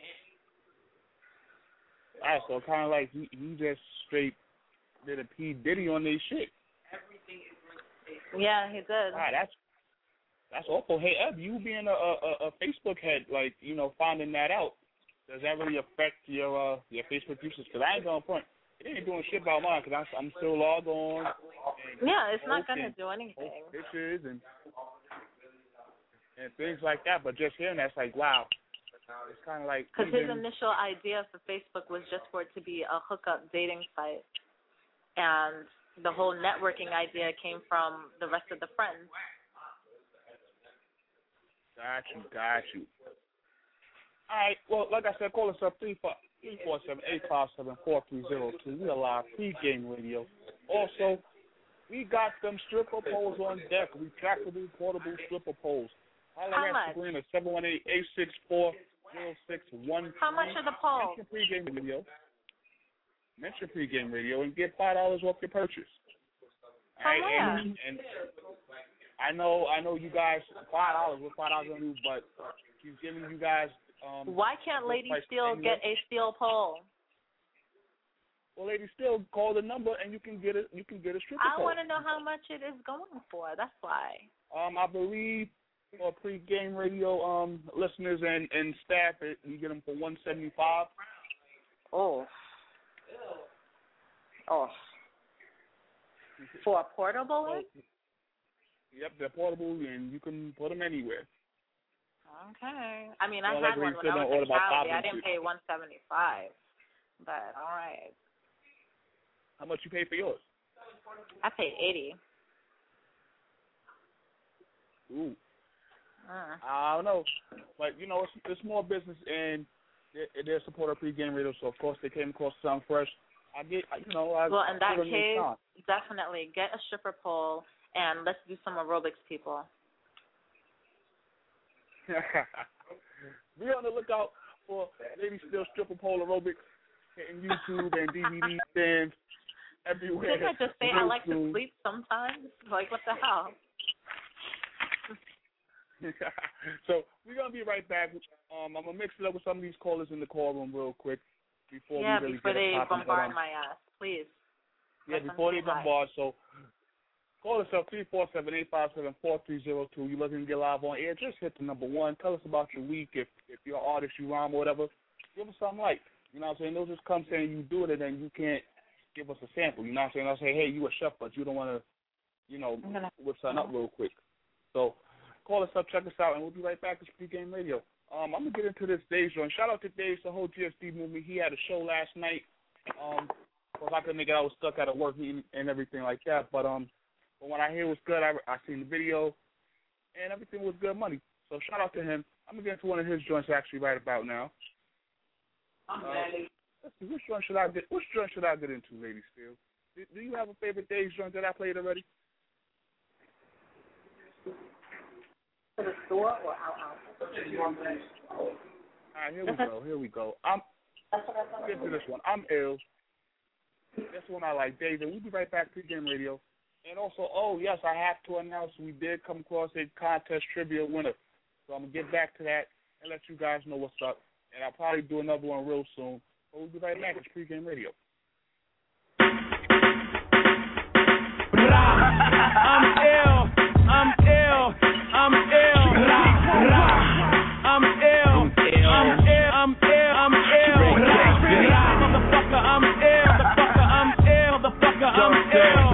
Ah, so kind of like he he just straight did a P Diddy on their shit. Yeah, he did. Ah, that's that's awful. Hey, Eb, you being a, a a Facebook head, like, you know, finding that out, does that really affect your uh your Facebook usage? Because I ain't going front. It ain't doing shit about mine because I'm still logged on. Yeah, it's not going to do anything. Pictures and and things like that. But just hearing that's like, wow. It's kind of like. Because his initial idea for Facebook was just for it to be a hookup dating site. And the whole networking idea came from the rest of the friends. Got you, got you. All right, well, like I said, call us up three four seven, eight five seven, four three zero two. We are live, pre-game radio. Also, we got them stripper poles on deck, retractable, portable stripper poles. How much? Sabrina, seven one eight, eight six four, zero six one three. How much are the poles? Mention pre-game radio. Mention pre-game radio and get five dollars off your purchase. All right, oh, and, and I know, I know you guys, five dollars, what five dollars on you, but he's giving you guys. Um, Why can't Lady Steel get a steel pole? Well, Lady Steel, call the number and you can get it. You can get a stripper I pole. want to know how much it is going for. That's why. Um, I believe for pre-game radio um listeners and and staff, it, you get them for one seventy five. Oh. Oh. For a portable one? Yep, they're portable and you can put them anywhere. Okay. I mean, I well, had like one when I was in Cali. I didn't pay one seventy five, but all right. How much you pay for yours? I paid eighty. Ooh. Uh. I don't know, but you know, it's, it's more business and they're, they're supporting pre-game radio, so of course they came across something fresh. I get, you know, I. Well, in that case, definitely get a stripper pole and let's do some aerobics, people. Be on the lookout for Lady Steel stripper pole aerobics in YouTube and D V D stands everywhere. Didn't I just say I like to sleep sometimes? Like, what the hell? So we're gonna be right back. Um, I'm gonna mix it up with some of these callers in the call room real quick before yeah, we really before get they it popping. bombard my ass, please. Yeah, Let before they bombard. So call us up three four seven, eight five seven, four three zero two. You're looking to get live on air. Just hit the number one. Tell us about your week. If if you're an artist, you rhyme or whatever, give us something like. You know what I'm saying? Don't just come saying you do it and then you can't give us a sample. You know what I'm saying? I'll say, hey, you a chef, but you don't want to, you know, whip something up real quick. So call us up, check us out, and we'll be right back. It's Pre-Game Radio. Um, I'm going to get into this Dave's joint. Shout out to Dave's, the whole G S D movement. He had a show last night. Um, if I couldn't make it, I was stuck at a work meeting and everything like that. But um, but when I hear it was good, I, I seen the video, and everything was good money. So shout out to him. I'm gonna get into one of his joints actually right about now. I'm uh, ready. Let's see, which joint should I get? Which joint should I get into, Lady Steel? Do, do you have a favorite Days joint that I played already? To the store or out out? All right, here we go. Here we go. I'm get to this one. I'm ill. That's the one I like, Days. And we'll be right back. Pregame Radio. And also, oh yes, I have to announce we did come across a contest trivia winner. So I'm gonna get back to that and let you guys know what's up. And I'll probably do another one real soon. But we'll be right back. It's Pregame Radio. I'm ill. I'm ill. I'm ill. I'm ill. I'm ill. I'm ill. I'm ill. Motherfucker, I'm ill. Motherfucker, I'm ill. Motherfucker, I'm ill.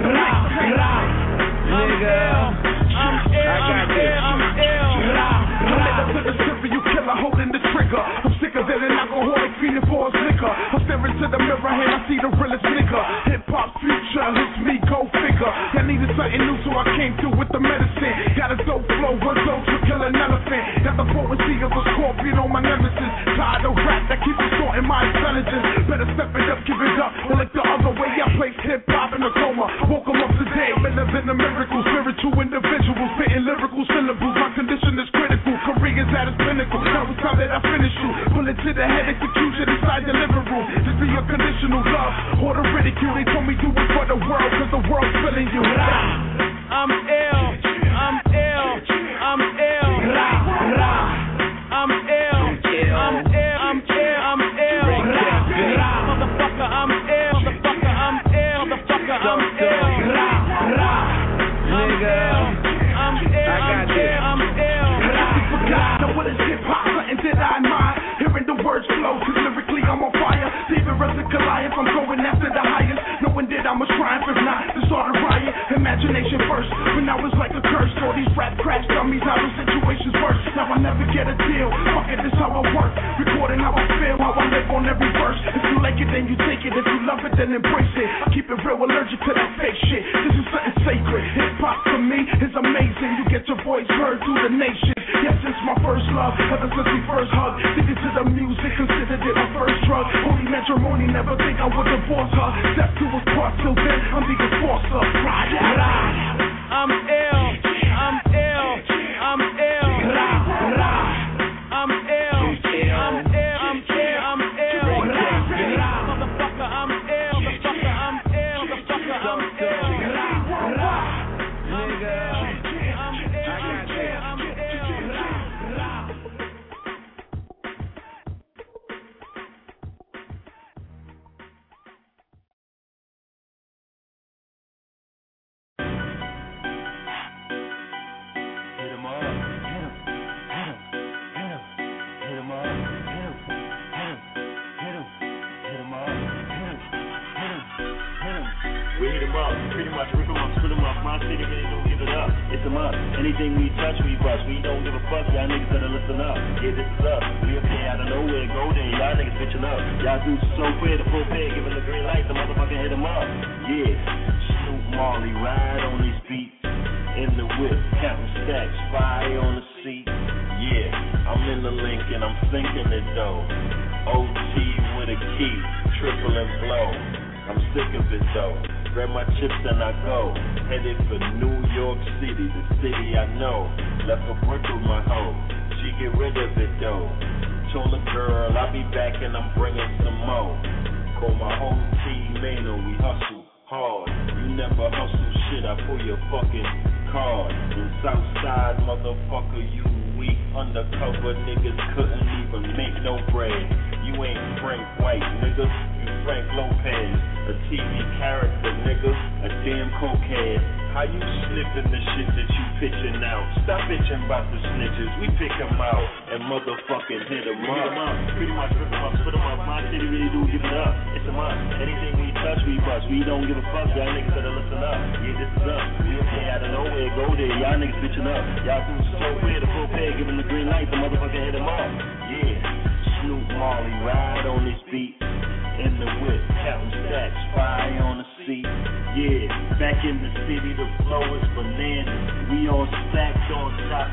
I'm ill. I'm ill. I'm ill. I'm ill. I'm to the serial killer holding the trigger. I'm sicker than an alcoholic feeling for a liquor. I'm staring to the mirror and I see the realest nigga. Hip hop future, it's me, go figure. I needed something new, so I came through with the medicine. Got a dope flow, a dope to kill an elephant. Got the potency of a scorpion on my nemesis. Tired of rap that keeps distorting my intelligence. Better step it up, give it up, or like the other way. I placed hip hop in a coma. Woke him up today, better than a miracle. Spiritual individuals, spitting lyrical syllables. My condition is critical. Career's at its pinnacle. Now it's time that I finish you. Bullet to the head, execution inside the living room. Just be unconditional love or the ridicule. They told me do it for the world, cause the world's feeling you. I'm ill. I'm ill. I'm ill. I'm ill. I'm ill. I'm ill. I'm ill. Motherfucker, I'm ill. Motherfucker, I'm ill. Motherfucker, I'm ill. I'm ill. I'm ill. I'm ill. I'm ill. Now what is hip hop? Something did I mind? Hearing the words flow, cause lyrically I'm on fire. David Russell Goliath, I'm going after the highest. Knowing that I'm a triumph, if not, to start a riot. Imagination first, when I was like a curse. All these rap cracks tell me how the situation's worse. Now I never get a deal. Fuck it, this how I work. Recording how I feel, how I live on every verse. If you like it, then you take it. If you love it, then embrace it. I keep it real, allergic to that fake shit. This is something sacred. Hip hop for me is amazing. You get your voice heard through the nation. Yes, it's my first love, ever since we first hugged. Addicted to the music, considered it my first drug. Holy matrimony, never think I would divorce her. Step to a cross, till then I'm the enforcer. Ride out, ride. I'm ill. I'm ill. I'm ill. I'm ill. I'm ill. I'm ill. I'm ill. Motherfucker, I'm ill. Motherfucker, I'm ill. Motherfucker, I'm ill. Nigga. I'm ill. I'm ill. I'm ill. Pretty much rip them up, split them up. My city really don't give it up. It's a must. Anything we touch, we bust. We don't give a fuck. Y'all niggas better listen up. Yeah, this is us. We up here out of nowhere. Go there. Y'all niggas bitching up. Y'all dudes so clear. The full pay, giving the green light. The motherfucker hit them up. Yeah. Snoop Marley ride on these beats. In the whip, counting stacks. Fire on the seat. Yeah. I'm in the link and I'm thinking it though. O T with a key. Triple and blow. I'm sick of it though. Grab my chips and I go. Headed for New York City, the city I know. Left a brick with my hoe. She get rid of it though. Told the girl I'll be back and I'm bringing some more. Call my whole team, man, and we hustle hard. You never hustle shit, I pull your fucking card. In Southside, motherfucker, you weak. Undercover niggas couldn't even make no bread. You ain't Frank White, nigga. You Frank Lopez. A T V character, nigga, a damn cokehead. How you sniffing the shit that you pitching out? Stop bitching about the snitches, we pick them out and motherfucking hit them up. Pretty much rip them up, split them up. My city really do give it up. It's a must. Anything we touch, we bust. We don't give a fuck. Y'all niggas better listen up. Yeah, this is us. We up here out of nowhere. Go there. Y'all niggas bitching up. Y'all dudes so weird. The full pay, giving the green light. The motherfucker hit them up. Yeah. Snoop Marley ride on this beat. In the whip, counting stacks, fire on the seat. Yeah, back in the city, the flow is bananas. We all stacked on top of each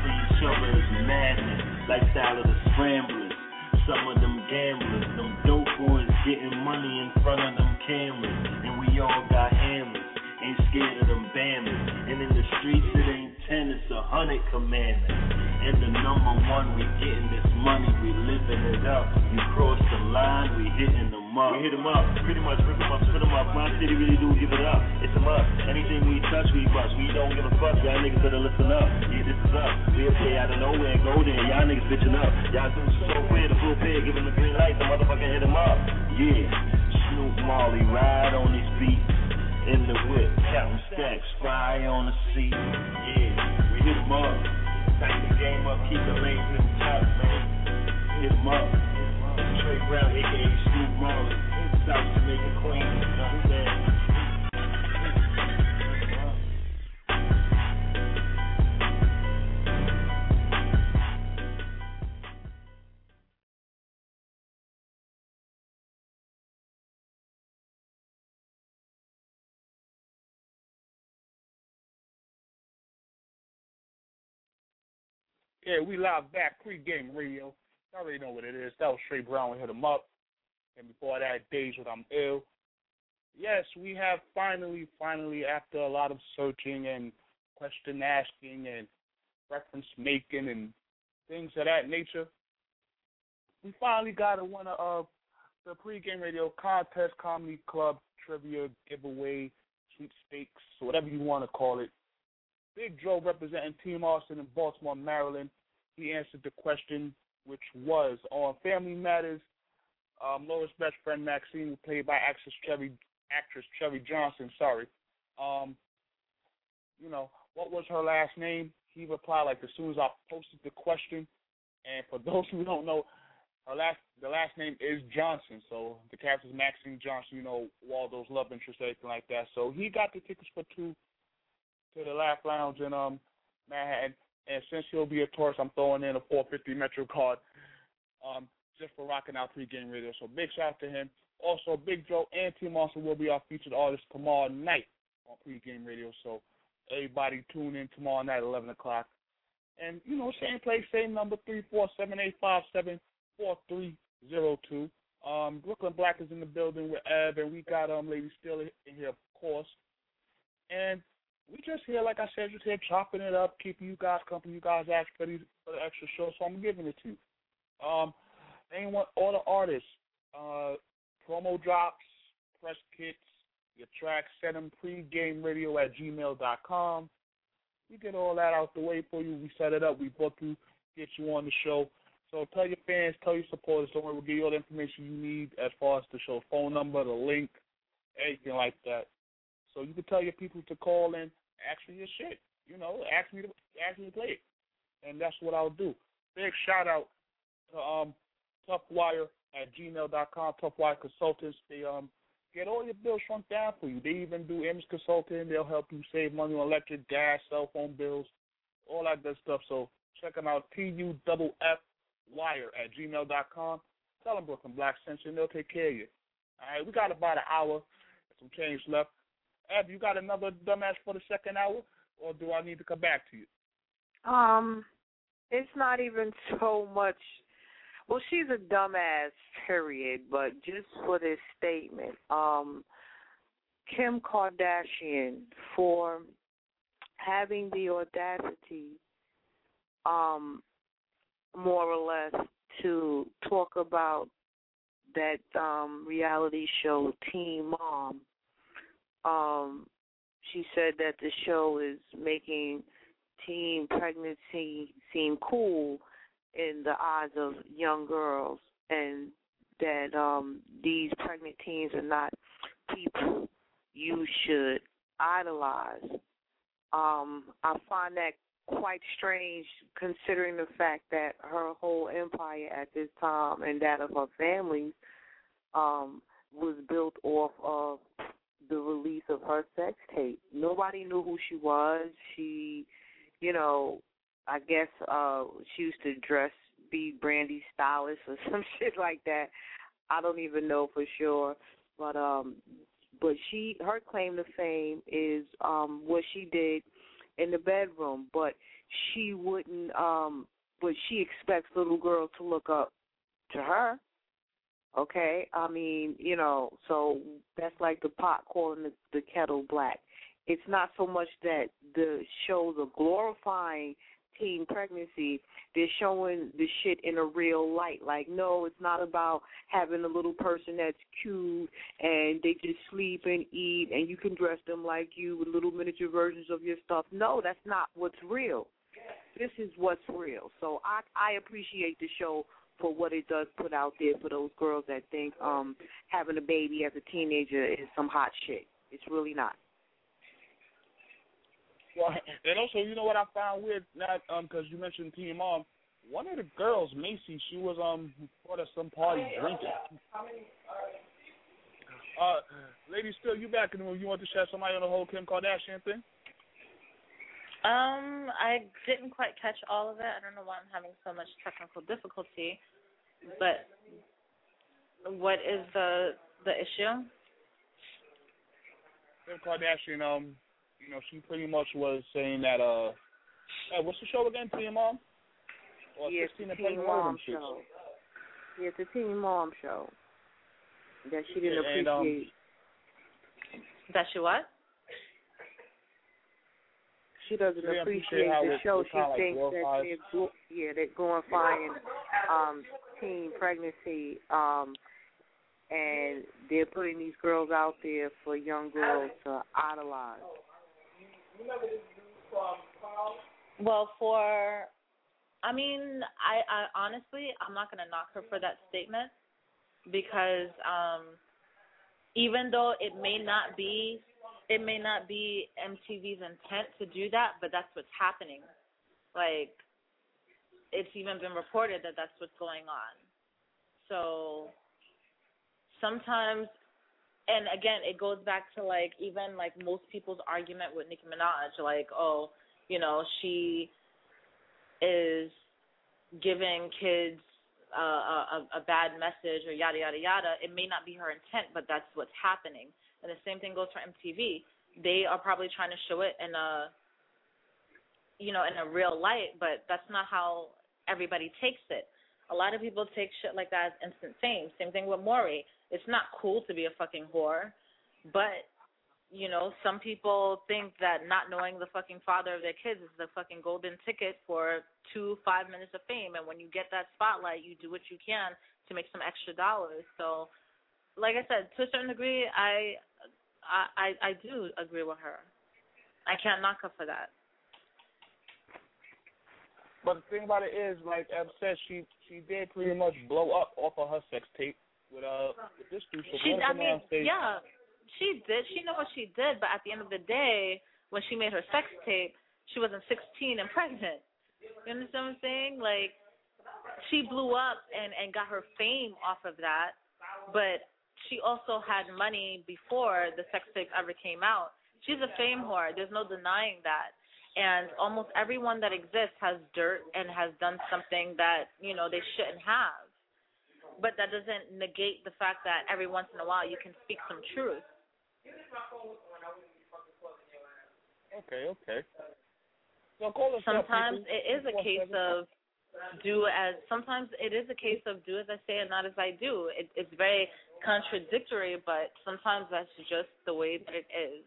suburbs madness, lifestyle of the scramblers. Some of them gamblers, them dope boys getting money in front of them cameras. And we all got hammers, ain't scared of them bammers. And in the streets it ain't ten, it's a hundred commandments. And the number one, we getting this money, we living it up. You cross the line, we hitting them up. We hit them up, pretty much rip them up, spit them up. My city really do give it up. It's a must. Anything we touch, we bust. We don't give a fuck. Y'all niggas better listen up. Yeah, this is us. We appear out of nowhere and go there. Y'all niggas bitching up. Y'all do so clear, the full pay, giving the green light. The motherfucker hit them up. Yeah, Snoop Marley ride on these beats. In the whip, counting stacks, fry on the seat. Yeah, we hit them up. Back the game up, keep the lanes in the top, man. Hit them up. Trey Brown, a k a. Snoop Marley. South Jamaica Queen, you know what I'm saying? Yeah, we live back, Pre-Game Radio. I already know what it is. That was Trey Brown, we hit him up. And before that, Days with I'm Ill. Yes, we have finally, finally, after a lot of searching and question asking and reference making and things of that nature, we finally got a winner of the Pre-Game Radio Contest Comedy Club Trivia Giveaway Sweepstakes, whatever you want to call it. Big Joe representing Team Austin in Baltimore, Maryland. He answered the question, which was on Family Matters. Um, Laura's best friend Maxine, played by actress Cherry, actress Cherry Johnson. Sorry. Um, you know, what was her last name? He replied like as soon as I posted the question. And for those who don't know, her last the last name is Johnson. So the character is Maxine Johnson. You know, Waldo's love interest, everything like that. So he got the tickets for two to the Laugh Lounge in um, Manhattan. And since he'll be a tourist, I'm throwing in a four fifty Metro card um, just for rocking out Pre-Game Radio. So big shout out to him. Also, Big Joe and Team Austin will be our featured artists tomorrow night on Pre-Game Radio. So everybody tune in tomorrow night at eleven o'clock. And, you know, same place, same number, three four seven, eight five seven, four three zero two. Um, Brooklyn Black is in the building with Ev, and we got um Lady Steele in here, of course. And we just here, like I said, just here chopping it up, keeping you guys company. You guys asked for, these, for the extra show, so I'm giving it to you. Um, anyone, all the artists, uh, promo drops, press kits, your tracks, send them pregameradio at gmail dot com. We get all that out the way for you. We set it up. We book you, get you on the show. So tell your fans, tell your supporters, don't worry, we'll give you all the information you need as far as the show phone number, the link, anything like that. So you can tell your people to call in, ask me your shit. You know, ask me to ask me to play it. And that's what I'll do. Big shout out to um Toughwire at gmail dot com, Toughwire Consultants. They um get all your bills shrunk down for you. They even do image consulting. They'll help you save money on electric, gas, cell phone bills, all that good stuff. So check them out, T U F F Wire at gmail dot com. Tell them Brooklyn Black sent you, and they'll take care of you. All right, we got about an hour, some change left. Ab, you got another dumbass for the second hour, or do I need to come back to you? Um, it's not even so much. Well, she's a dumbass, period. But just for this statement, um, Kim Kardashian, for having the audacity, um, more or less, to talk about that um, reality show Teen Mom. Um, she said that the show is making teen pregnancy seem cool in the eyes of young girls, and that um, these pregnant teens are not people you should idolize. Um, I find that quite strange, considering the fact that her whole empire at this time and that of her family um, was built off of the release of her sex tape. Nobody knew who she was. She, you know, I guess uh, she used to dress, be Brandy's stylist or some shit like that. I don't even know for sure. But um, but she, her claim to fame is um what she did in the bedroom. But she wouldn't, um, but she expects little girls to look up to her. Okay, I mean, you know, so that's like the pot calling the, the kettle black. It's not so much that the shows are glorifying teen pregnancy, they're showing the shit in a real light. Like, no, it's not about having a little person that's cute and they just sleep and eat and you can dress them like you with little miniature versions of your stuff. No, that's not what's real. This is what's real. So I, I appreciate the show for what it does put out there for those girls that think um, having a baby as a teenager is some hot shit. It's really not. Well, and also, you know what I found weird? Not um, because you mentioned Teen Mom. One of the girls, Macy, she was um part of some party drinking. Uh, Lady Still, you back in the room? You want to shed somebody on the whole Kim Kardashian thing? Um, I didn't quite catch all of it. I don't know why I'm having so much technical difficulty. But what is the the issue? Kim Kardashian, um. You know, she pretty much was saying that, uh, hey, what's the show again, Teen Mom? Or yeah, it's the Teen Mom show. Yeah, it's a Teen Mom show. That she didn't yeah, and, appreciate. Um, that she what? She doesn't she appreciate the it, show. it She like thinks that they're, yeah, they're glorifying um, teen pregnancy, um, and they're putting these girls out there for young girls to idolize. Well, for, I mean, I, I honestly, I'm not going to knock her for that statement because um, even though it may not be, it may not be M T V's intent to do that, but that's what's happening. Like, it's even been reported that that's what's going on. So sometimes, and again, it goes back to, like, even, like, most people's argument with Nicki Minaj, like, oh, you know, she is giving kids uh, a, a bad message or yada, yada, yada. It may not be her intent, but that's what's happening. And the same thing goes for M T V. They are probably trying to show it in a, you know, in a real light, but that's not how everybody takes it. A lot of people take shit like that as instant fame. Same thing with Maury. It's not cool to be a fucking whore, but, you know, some people think that not knowing the fucking father of their kids is the fucking golden ticket for two, five minutes of fame. And when you get that spotlight, you do what you can to make some extra dollars. So, like I said, to a certain degree, I, I, I do agree with her. I can't knock her for that. But the thing about it is, like Ev said, she she did pretty much blow up off of her sex tape with uh with this dude. So she, I mean, yeah, she did. She knew what she did, but at the end of the day, when she made her sex tape, she wasn't sixteen and pregnant. You understand what I'm saying? Like, she blew up and and got her fame off of that, but she also had money before the sex tape ever came out. She's a fame whore. There's no denying that. And almost everyone that exists has dirt and has done something that, you know, they shouldn't have. But that doesn't negate the fact that every once in a while you can speak some truth. Okay, okay. So call us sometimes up, it is a case of do as, sometimes it is a case of do as I say and not as I do. It, it's very contradictory, but sometimes that's just the way that it is.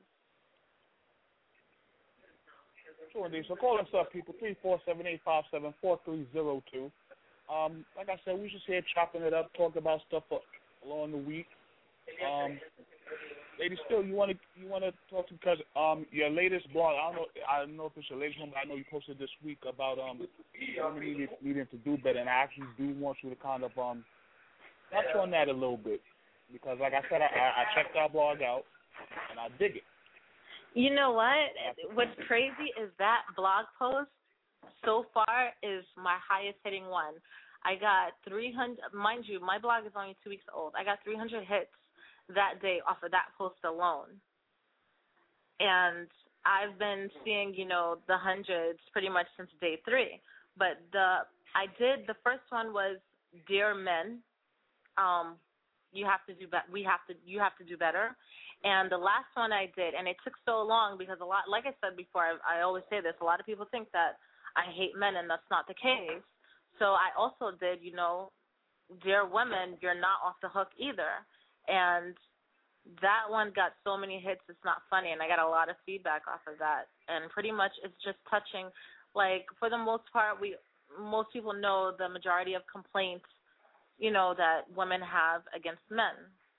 Sure, indeed. So call us up, people, three four seven, eight five seven, four three zero two. Um, like I said, we just here chopping it up, talking about stuff along the week. Um, Lady Still, you want to you want to talk to because um your latest blog. I don't know I don't know if it's your latest one, but I know you posted this week about um women needing, needing to do better, and I actually do want you to kind of um touch on that a little bit because, like I said, I, I checked our blog out and I dig it. You know what? What's crazy is that blog post so far is my highest hitting one. I got three hundred, mind you, my blog is only two weeks old. I got three hundred hits that day off of that post alone. And I've been seeing, you know, the hundreds pretty much since day three. But the I did, the first one was Dear Men, um, you have to do be- we have to you have to do better. And the last one I did, and it took so long because a lot, like I said before, I, I always say this, a lot of people think that I hate men, and that's not the case. So I also did, you know, dear women, you're not off the hook either. And that one got so many hits, it's not funny, and I got a lot of feedback off of that. And pretty much it's just touching, like, for the most part, we most people know the majority of complaints, you know, that women have against men.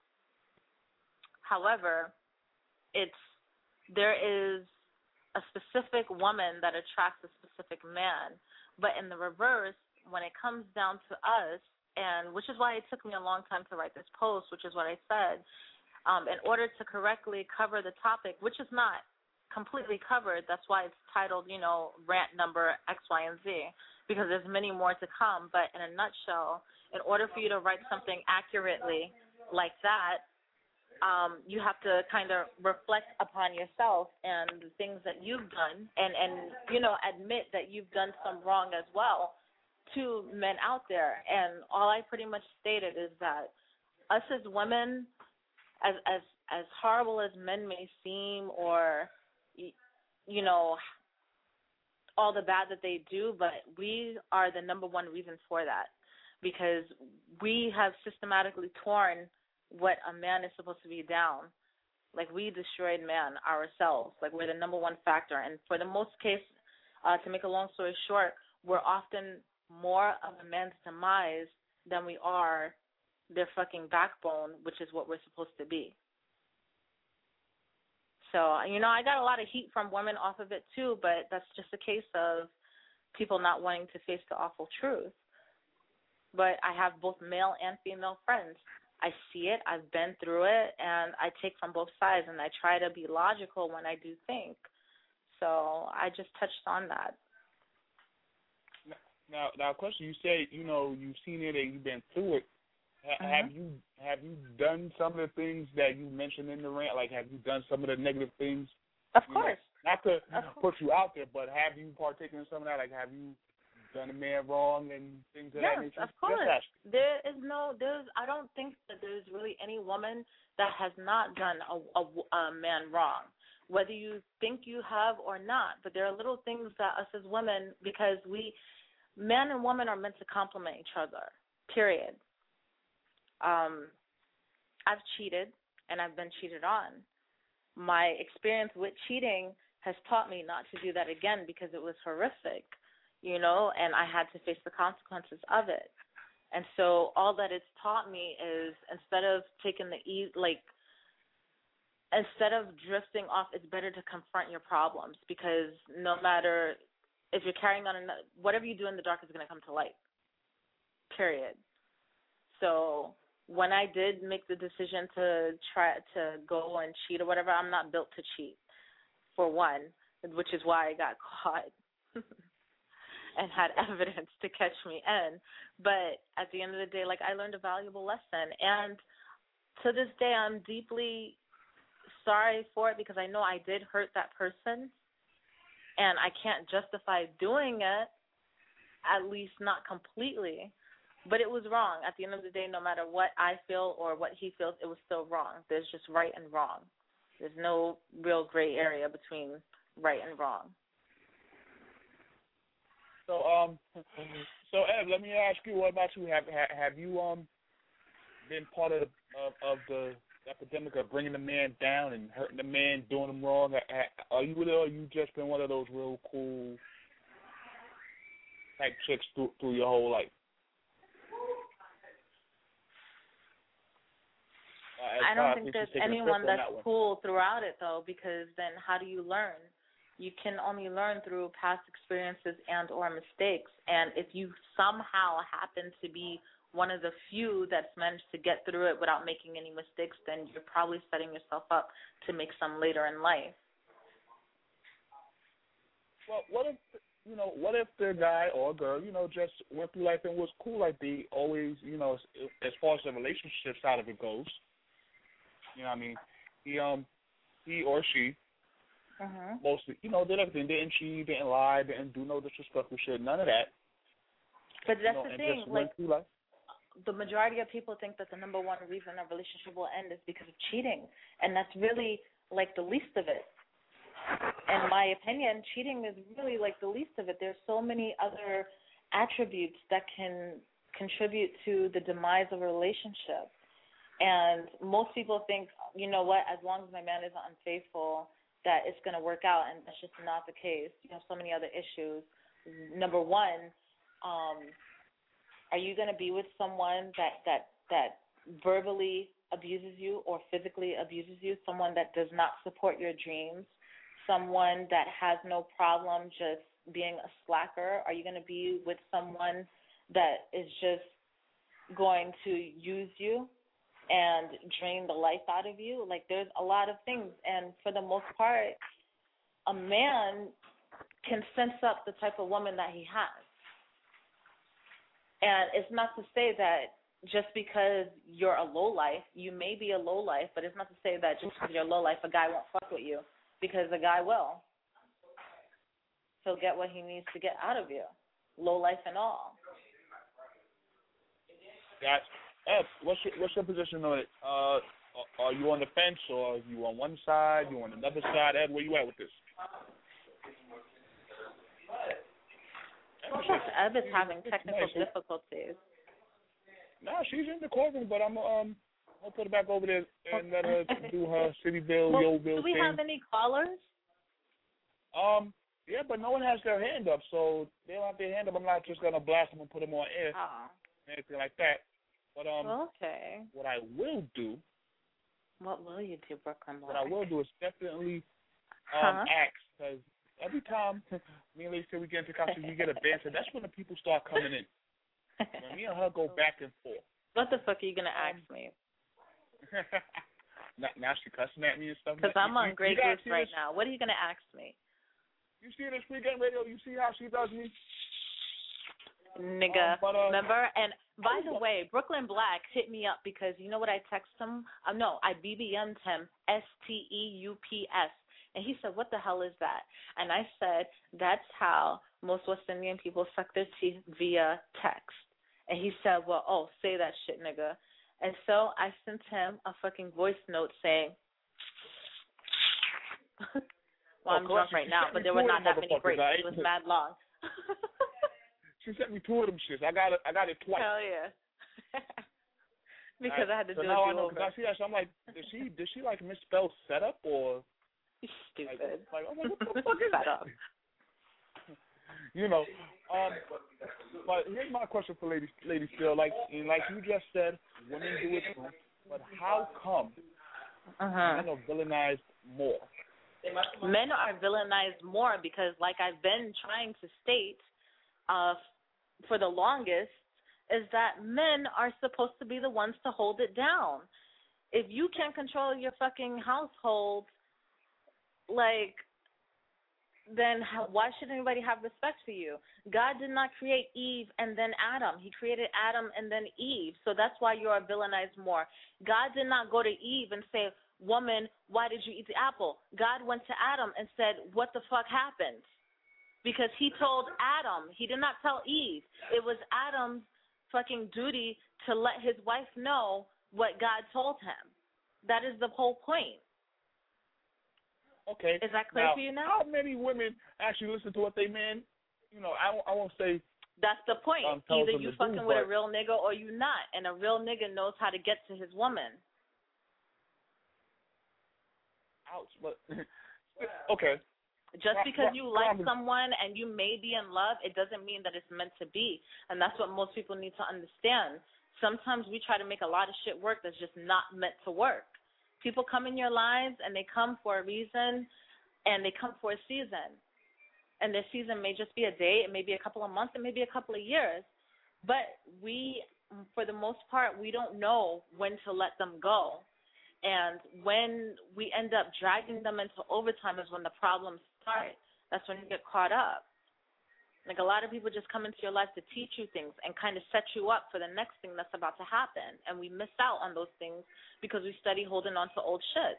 However, it's there is a specific woman that attracts a specific man, but in the reverse, when it comes down to us, and which is why it took me a long time to write this post, which is what I said, um, in order to correctly cover the topic, which is not completely covered, that's why it's titled, you know, rant number X, Y, and Z, because there's many more to come. But in a nutshell, in order for you to write something accurately like that, um, you have to kind of reflect upon yourself and the things that you've done and, and, you know, admit that you've done some wrong as well to men out there. And all I pretty much stated is that us as women, as as as horrible as men may seem, or, you know, all the bad that they do, but we are the number one reason for that, because we have systematically torn what a man is supposed to be down. Like, we destroyed man ourselves. Like, we're the number one factor. And for the most case, uh, to make a long story short, we're often more of a man's demise than we are their fucking backbone, which is what we're supposed to be. So, you know, I got a lot of heat from women off of it too, but that's just a case of people not wanting to face the awful truth. But I have both male and female friends. I see it, I've been through it, and I take from both sides, and I try to be logical when I do think. So I just touched on that. Now, now, question, you say, you know, you've seen it and you've been through it. Ha- Uh-huh. Have you have you done some of the things that you mentioned in the rant? Like, have you done some of the negative things? Of you course. Know, not to of put you out there, but have you partaken in some of that? Like, have you done a man wrong and things of yes, that nature? Of course. There is no, there's, I don't think that there's really any woman that has not done a, a, a man wrong, whether you think you have or not. But there are little things that us as women, because we, men and women are meant to complement each other, period. Um, I've cheated, and I've been cheated on. My experience with cheating has taught me not to do that again because it was horrific, you know, and I had to face the consequences of it. And so all that it's taught me is, instead of taking the easy, like, instead of drifting off, it's better to confront your problems, because no matter if you're carrying on, another, whatever you do in the dark is going to come to light, period. So when I did make the decision to try to go and cheat or whatever, I'm not built to cheat, for one, which is why I got caught and had evidence to catch me in. But at the end of the day, like, I learned a valuable lesson. And to this day, I'm deeply sorry for it, because I know I did hurt that person, and I can't justify doing it, at least not completely. But it was wrong. At the end of the day, no matter what I feel or what he feels, it was still wrong. There's just right and wrong. There's no real gray area between right and wrong. So, um, so Ed, let me ask you, what about you? Have have, have you um been part of of, of the epidemic of bringing the man down and hurting the man, doing him wrong? Are you or you just been one of those real cool type chicks through, through your whole life? Uh, I don't think there's anyone that's that cool throughout it, though, because then how do you learn? You can only learn through past experiences and or mistakes. And if you somehow happen to be one of the few that's managed to get through it without making any mistakes, then you're probably setting yourself up to make some later in life. Well, what if, you know, what if the guy or girl, you know, just went through life and was cool, like they always, you know, as, as far as the relationship side of it goes, you know what I mean? He um he or she uh-huh. mostly, you know, did everything. Didn't cheat, didn't lie, didn't do no disrespectful shit, none of that. But that's you know, the thing, like, the majority of people think that the number one reason a relationship will end is because of cheating, and that's really, like, the least of it. in my opinion, cheating is really like the least of it. There's so many other attributes that can contribute to the demise of a relationship. And most people think, you know what, as long as my man isn't unfaithful, that it's going to work out, and that's just not the case. You have so many other issues. Number one, um, are you going to be with someone that, that, that verbally abuses you or physically abuses you, someone that does not support your dreams, someone that has no problem just being a slacker? Are you going to be with someone that is just going to use you and drain the life out of you? Like, there's a lot of things, and for the most part, a man can sense up the type of woman that he has. And it's not to say that just because you're a lowlife, you may be a lowlife, but it's not to say that just because you're a lowlife, a guy won't fuck with you, because a guy will. He'll get what he needs to get out of you, lowlife and all. Got Ed, what's your, what's your position on it? Uh, are you on the fence, or are you on one side, you on another side? Ed, where you at with this? Ed is having technical difficulties. No, she's in the courtroom, but I'm um I'll put it back over there and let her do her city bill, well, yo bill do we thing. have any callers? Um, yeah, but no one has their hand up, so they don't have their hand up. I'm not just gonna blast them and put them on air, oh. anything like that. But um, okay. What I will do. What will you do, Brooklyn Black? What I will do is definitely huh? um ask, because every time me and Lacey say we get into conversation, we get a banter. That's when the people start coming in. When me and her go back and forth. What the fuck are you gonna ask me? now, now she cussing at me and stuff. Because I'm on you, Grey you Goose right this? now. What are you gonna ask me? You see this pregame radio? You see how she does me? Nigga, um, but, uh, remember? And by the way, Brooklyn Black hit me up because you know what I text him? Um, no, I B B M'd him, S T E U P S. And he said, what the hell is that? And I said, that's how most West Indian people suck their teeth via text. And he said, well, oh, say that shit, nigga. And so I sent him a fucking voice note saying, well, I'm oh, drunk right now, but there were not that many breaks. It was mad long. She sent me two of them shits. I got it. I got it twice. Hell yeah. Because I, I had to so do now a I know, do-over. because I see that, so I'm like, did she, did she like misspell setup or? Stupid. Like, like, I'm like, what the fuck is setup? You know, um, but here's my question for Lady, Lady Still. Like, like you just said, women do it too. But how come uh-huh. men are villainized more? Men are villainized more because, like I've been trying to state uh, for the longest, is that men are supposed to be the ones to hold it down. If you can't control your fucking household, like, then how, why should anybody have respect for you? God did not create Eve and then Adam. He created Adam and then Eve. So that's why you are villainized more. God did not go to Eve and say, woman, why did you eat the apple? God went to Adam and said, what the fuck happened? Because he told Adam. He did not tell Eve. It was Adam's fucking duty to let his wife know what God told him. That is the whole point. Okay. Is that clear now, for you now? How many women actually listen to what they man? You know, I won't, I won't say. That's the point. Um, Either you fucking do, with a real nigga or you not, and a real nigga knows how to get to his woman. Ouch, but okay. Just because you like Problem. someone and you may be in love, it doesn't mean that it's meant to be. And that's what most people need to understand. Sometimes we try to make a lot of shit work that's just not meant to work. People come in your lives and they come for a reason and they come for a season. And their season may just be a day, it may be a couple of months, it may be a couple of years. But we, for the most part, we don't know when to let them go. And when we end up dragging them into overtime is when the problems start. That's when you get caught up. Like, a lot of people just come into your life to teach you things and kind of set you up for the next thing that's about to happen. And we miss out on those things because we study holding on to old shit.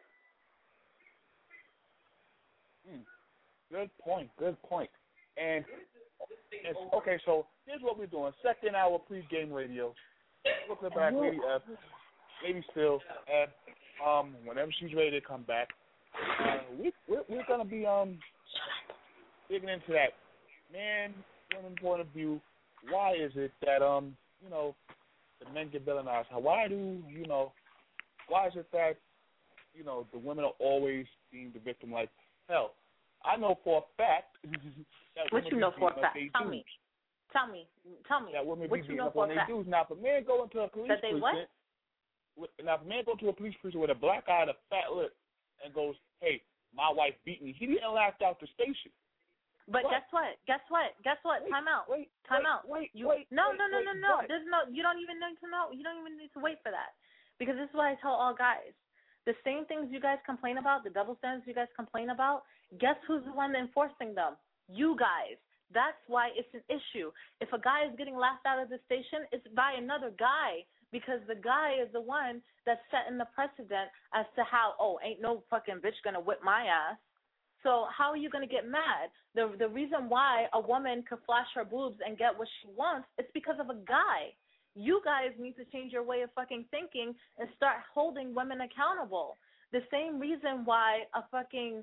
Hmm. Good point. Good point. And, and okay, so here's what we're doing. Second hour pre-game radio. Look back, Lady F. Lady Still. And um, whenever she's ready to come back, uh, we we're, we're gonna be um digging into that man woman point of view. Why is it that um you know the men get villainized? How why do you know why is it that you know the women are always being the victim? Like hell, I know for a fact that what women you know for a beaten up fact? they Tell do. me, tell me, tell me. That women what be you beating know up for on a their fact? dudes. Now, if a man go into a police That they precinct, what? now if a man go to a police precinct with a black eye and a fat lip and goes, "Hey, my wife beat me," he didn't laugh out the station. But what? guess what? Guess what? Guess what? Wait, Time out. Wait, Time wait, out. Wait, you, wait. no, wait, no, no, wait, no, no. what? There's no. You don't even need to know. You don't even need to wait for that, because this is what I tell all guys. The same things you guys complain about, the double standards you guys complain about. Guess who's the one enforcing them? You guys. That's why it's an issue. If a guy is getting laughed out of the station, it's by another guy, because the guy is the one that's setting the precedent as to how, oh, ain't no fucking bitch gonna whip my ass. So how are you gonna get mad? The the reason why a woman could flash her boobs and get what she wants, it's because of a guy. You guys need to change your way of fucking thinking and start holding women accountable. The same reason why a fucking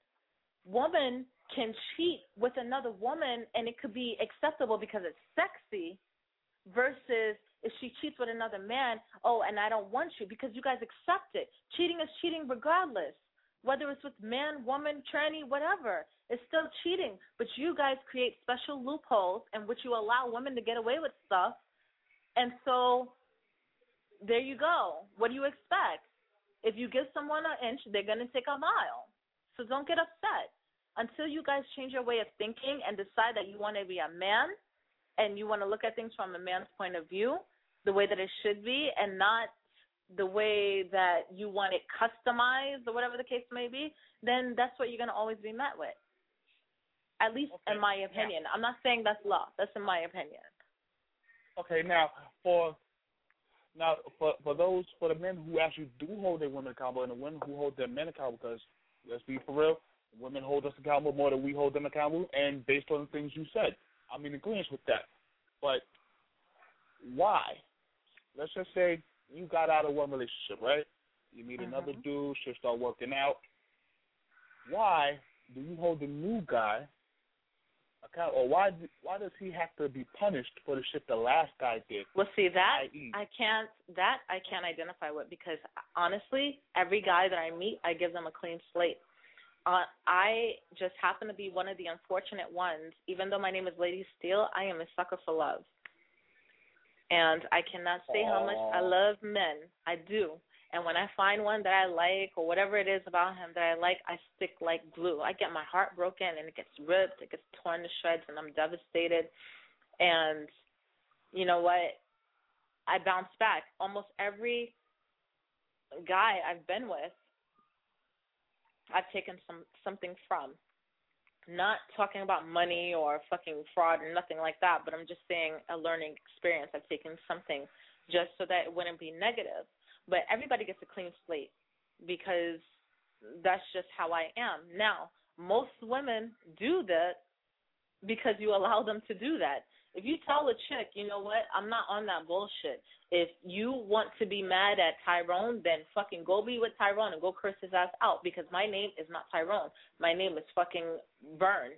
woman can cheat with another woman and it could be acceptable because it's sexy, versus if she cheats with another man, oh, and I don't want you, because you guys accept it. Cheating is cheating regardless. Whether it's with man, woman, tranny, whatever, it's still cheating. But you guys create special loopholes in which you allow women to get away with stuff. And so there you go. What do you expect? If you give someone an inch, they're going to take a mile. So don't get upset. Until you guys change your way of thinking and decide that you want to be a man and you want to look at things from a man's point of view, the way that it should be, and not the way that you want it customized or whatever the case may be, then that's what you're going to always be met with. At least okay. in my opinion. Yeah. I'm not saying that's law. That's in my opinion. Okay, now for now for for those for the men who actually do hold their women accountable and the women who hold their men accountable, because let's be for real, women hold us accountable more than we hold them accountable, and based on the things you said, I'm in agreement with that. But why? Let's just say you got out of one relationship, right? You meet mm-hmm. another dude, shit start working out. Why do you hold the new guy account, or why why does he have to be punished for the shit the last guy did? Well, see that that is I can't that I can't identify with, because honestly, every guy that I meet, I give them a clean slate. Uh, I just happen to be one of the unfortunate ones. Even though my name is Lady Steele, I am a sucker for love. And I cannot say Aww. how much I love men. I do. And when I find one that I like, or whatever it is about him that I like, I stick like glue. I get my heart broken, and it gets ripped, it gets torn to shreds, and I'm devastated. And you know what? I bounce back. Almost every guy I've been with, I've taken some something from. Not talking about money or fucking fraud or nothing like that, but I'm just saying a learning experience. I've taken something just so that it wouldn't be negative. But everybody gets a clean slate, because that's just how I am. Now, most women do that because you allow them to do that. If you tell a chick, you know what, I'm not on that bullshit. If you want to be mad at Tyrone, then fucking go be with Tyrone and go curse his ass out, because my name is not Tyrone. My name is fucking Vern.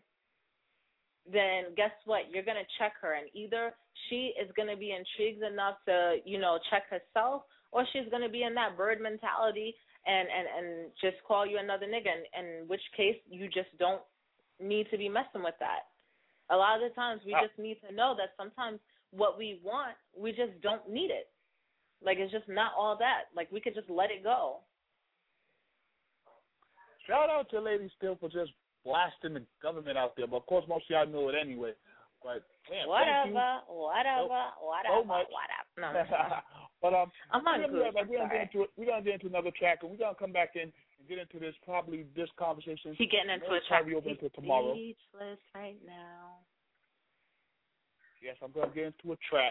Then guess what? You're going to check her, and either she is going to be intrigued enough to, you know, check herself, or she's going to be in that bird mentality and, and, and just call you another nigga, in, in which case you just don't need to be messing with that. A lot of the times we just need to know that sometimes what we want, we just don't need it. Like, it's just not all that. Like, we could just let it go. Shout out to Lady Steele for just blasting the government out there. But, of course, most of y'all know it anyway. But, man, whatever, whatever, so, whatever, so much. whatever. No, but um, I'm not we're good. Gonna, we're gonna get into it. We're gonna get into another track, and we're gonna come back in and get into this probably this conversation. He getting into a track. We open into tomorrow. Speechless right now. Yes, I'm gonna get into a track.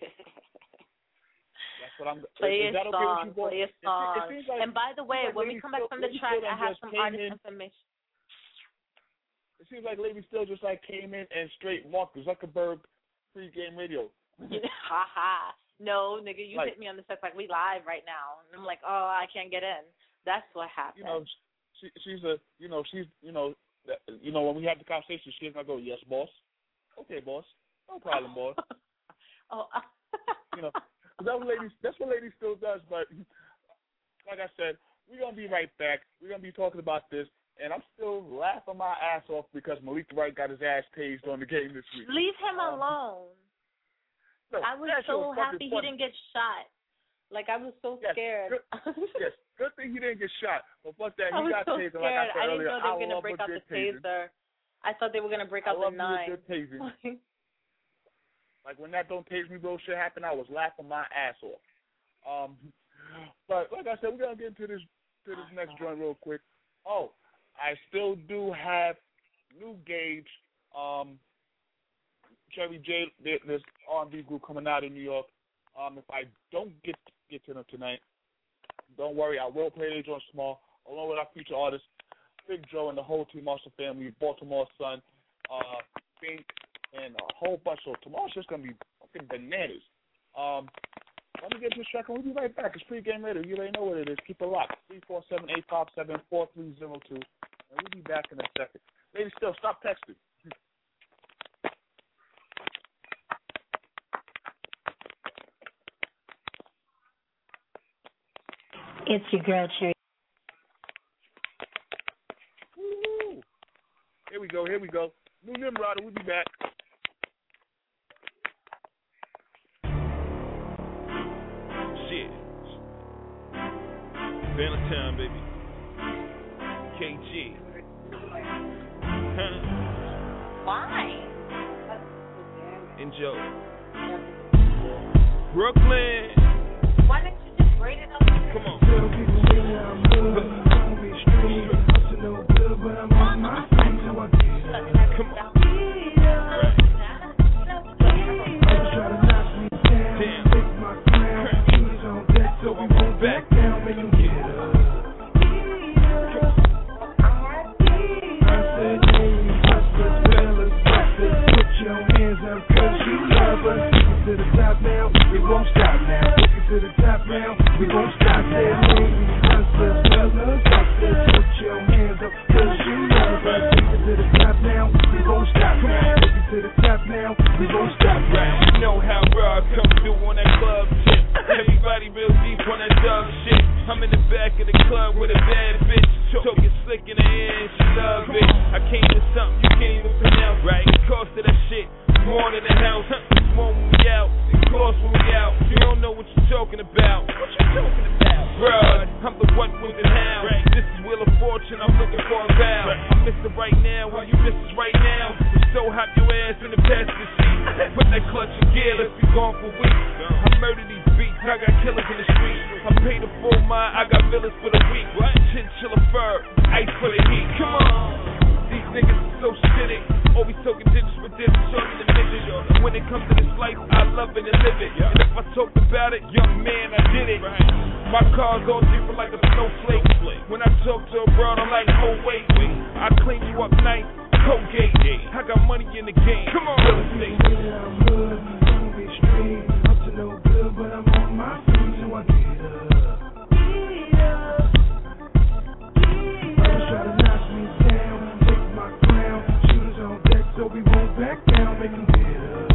That's what I'm. Play is, is a that okay song. with you, play a song. It, it like, and by the way, like when we come back from the track, I have some artist in, information. It seems like Lady Steele just like came in and straight Mark Zuckerberg pregame radio. Ha ha. No, nigga, you like, hit me on the set like we live right now. And I'm like, oh, I can't get in. That's what happened. You know, she, she's a, you know, she's, you know, that, you know, when we have the conversation, she's gonna go, yes, boss. Okay, boss. No problem, boss. Oh. You know, that's what ladies, that's what ladies still does. But like I said, we're gonna be right back. We're gonna be talking about this, and I'm still laughing my ass off because Malik Wright got his ass tased on the game this week. Leave him um, alone. No, I was so happy he didn't get shot. Like, I was so yes, scared. Good, yes, good thing he didn't get shot. But fuck that, I he was got so tased. scared. Like I said I didn't earlier, know they were I going to break out the taser. taser. I thought they were going to break I out the love nine. Good tasing. Like, when that don't tase me, bro, shit happened, I was laughing my ass off. Um, but like I said, we're going to get into this to this next joint real quick. Oh, I still do have New Gauge, um, Cherry J, this R and B group coming out in New York. Um, if I don't get get to them tonight, don't worry, I will play their joint small, along with our feature artists, Big Joe and the whole T. Marshall family, Baltimore Sun, uh, Pink, and a whole bunch. So tomorrow's just going to be fucking bananas. Um, let me get this track, and we'll be right back. It's Pre-Game Radio. You already know what it is. Keep it locked. three four seven, eight five seven, four three zero two. And we'll be back in a second. Ladies, still, stop texting. It's your girl, Cherry. Woo-hoo. Here we go, here we go. New Nimrod, we'll be back. Shit. Valentine, baby. K G. Huh? Why? And Joe. Brooklyn. Why didn't you just rate it up? Come on. Tell people really I'm good. I'm gonna be straight. I'm no good, but I'm on my feet, so I get up. Come on. Right. I'm trying to knock me down. Damn. Take my crown. Shooters on deck, so we won't back down. Make them get up. I said, hey, hustlers, fellas, busters, put your hands up, cause you love us. Take it to the top now, we won't stop now. Take it to the top now, we won't stop there. Ladies, hustlers, fellas, busters, put your hands up, cause you love us. Take it to the top now, we won't stop now. Take it to the top now, we won't stop now. You know how Rob come through on that club shit. Everybody real deep on that dog shit. I'm in the back of the club with a bad bitch, talking slick in the air and she love it. I came to something you can't even pronounce. Right? Cost of that shit, more than the house. It's more when we out, it costs when we out. You don't know what you're talking about. What you talking about? Bruh, I'm the what with the how. Right. This is Wheel of Fortune, I'm looking for a vow. Right. I miss it right now while you miss it right now. So hop your ass in the passenger seat. Put that clutch in gear, let's be gone for weeks. I murder these beats, I got killers in the street. I pay the full mind, I got villas for the week. Chinchilla fur, ice for the heat. Come on. These niggas are so shitty. Always talking digits with this, shorter than midgets. When it comes to this life, I love it and live it. And if I talk about it, young man, I did it. My car's all different like a snowflake. When I talk to a broad, I'm like, oh wait, wait. I clean you up nice, Colgate. I got money in the game. Come on, real estate. Yeah, I'm good, I'm gonna be straight. Up to no good, but I'm on my feet, so I get up. Others try to knock me down, take my crown. Shooters on deck, so we won't back down. Make them get up.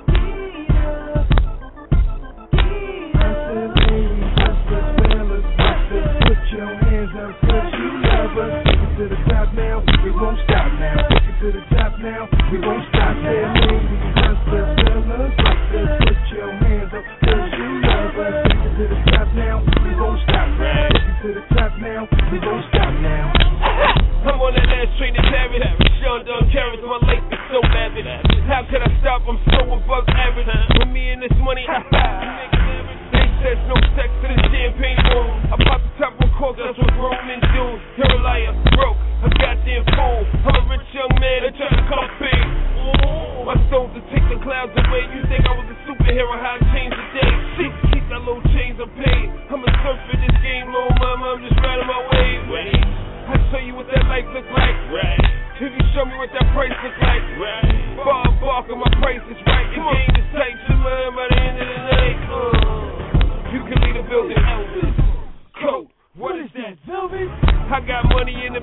I said, ladies, hustlers, fellas, busters, put your hands up, cause you love us. Take it to the top now, we won't stop now. Take it to the top now, we won't stop there. Ladies, hustlers, fellas, busters, put your hands up, cause you love us. Take it to the top now, we won't stop now. Take it to the top now, we won't stop now. I'm on that last train to Paris. Sean Don Carrots, my life is so lavish. How could I stop? I'm so above average. With me and this money, I they says no sex to the champagne room. I pop the top on coke, that's what grown men do. You're a liar, broke, a goddamn fool. I'm a rich young man that try to come big. My stones to take the clouds away. You think I was a superhero, how I changed the day. See, keep that little change I'm paid. I'm a surfer in this game, little mama, I'm just riding my wave. Wait, I'll show you what that life look like. Right. If you show me what that price look like. Right. Bar Barker, my price is right. Your game is tight, you mind by the end of the night. Uh, you can lead a building. Elvis. Coat. What is that, Velvet? I got money in the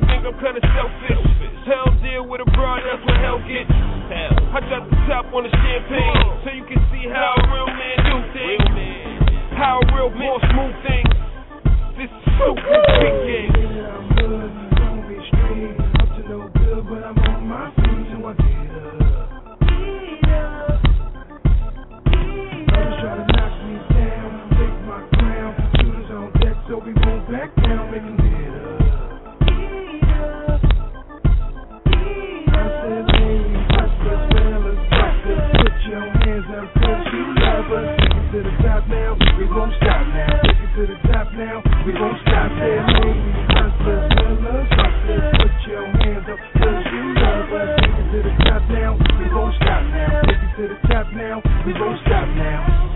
can see how a real man do things. How a real boss move things. This is so good, big game. I'm good, gon' be straight. Up to no good, but I'm on my feet, so I get up. Others try to knock me down, take my crown. Shooters on deck, so we won't back down, make them get up. I said, ladies, hustlers, fellas, doctors, put your hands up, cause you love us. Take it to the top now, we won't stop now. Take it to the top now, we won't stop there. Ladies, hustlers, fellas, doctors, put your hands up, cause you love us. Take it to the top now, we won't stop now. Take it to the top now, we won't stop now.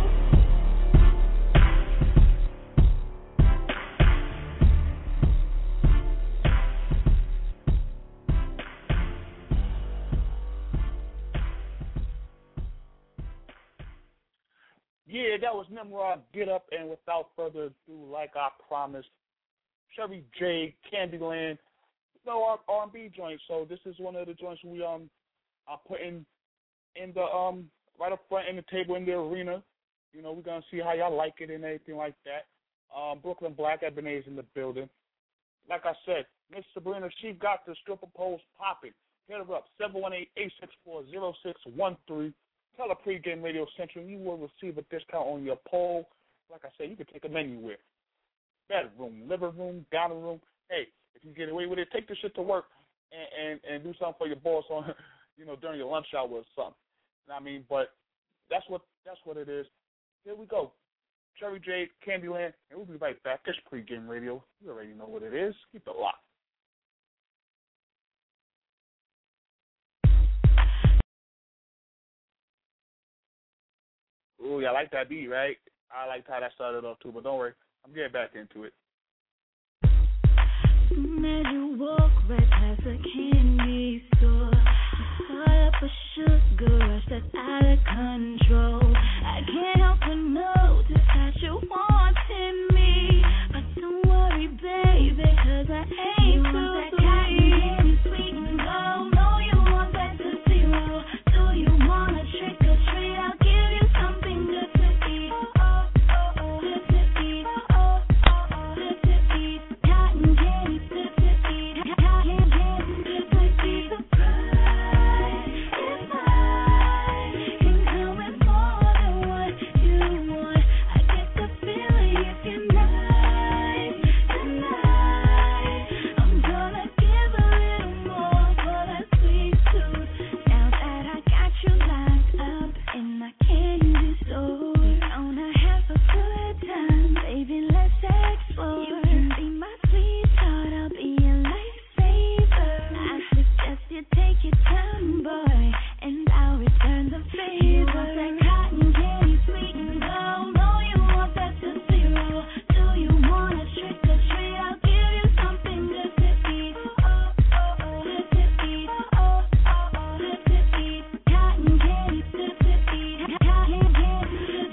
Yeah, that was Nimrod Get Up, and without further ado, like I promised, Chevy J, Candyland, you know, our R and B joint. So this is one of the joints we um are putting in the um right up front in the table in the arena. You know, we're gonna see how y'all like it and everything like that. Um, Brooklyn Black Ebony's in the building. Like I said, Miss Sabrina, she got the stripper poles popping. Hit her up, seven one eight, eight six four, zero six one three. Tell her Pregame Radio Central you will receive a discount on your poll. Like I said, you can take them anywhere. Bedroom, living room, dining room. Hey, if you get away with it, take this shit to work and, and, and do something for your boss on, you know, during your lunch hour or something. You know what I mean? But that's what that's what it is. Here we go. Cherry J, Candyland, and we'll be right back. It's Pregame Radio. You already know what it is. Keep it locked. Ooh, yeah, I like that beat, right? I liked how that started off, too, but don't worry. I'm getting back into it. Soon as you walk right past the candy store, fire up a sugar rush that's out of control. I can't help but notice that you wanting me, but don't worry, baby, cause I ain't too sweet. Sweet and low, know you want that to zero. Do you want a trick or treat? I'll give you something good to eat. Oh, oh, oh, good to eat. Oh, oh, oh, good to eat. Cotton candy, good to eat. Cotton candy, good to eat. Surprise is mine. Can come with more than what you want. I get the feeling if you're nice tonight. I'm gonna give a little more for that sweet tooth. Now that I got you locked up in my candy store, we're gonna have a good time, baby. Let's explore. You can be my sweetheart, I'll be your lifesaver. I suggest you take your time, boy, and I'll return the favor. You want that cotton candy, sweet and low? Know you want that to zero. Do you want a trick or treat? I'll give you something good to eat. Oh, oh, oh, good to eat. Oh, oh, oh, good to eat. Cotton candy, good to eat. Cotton candy, good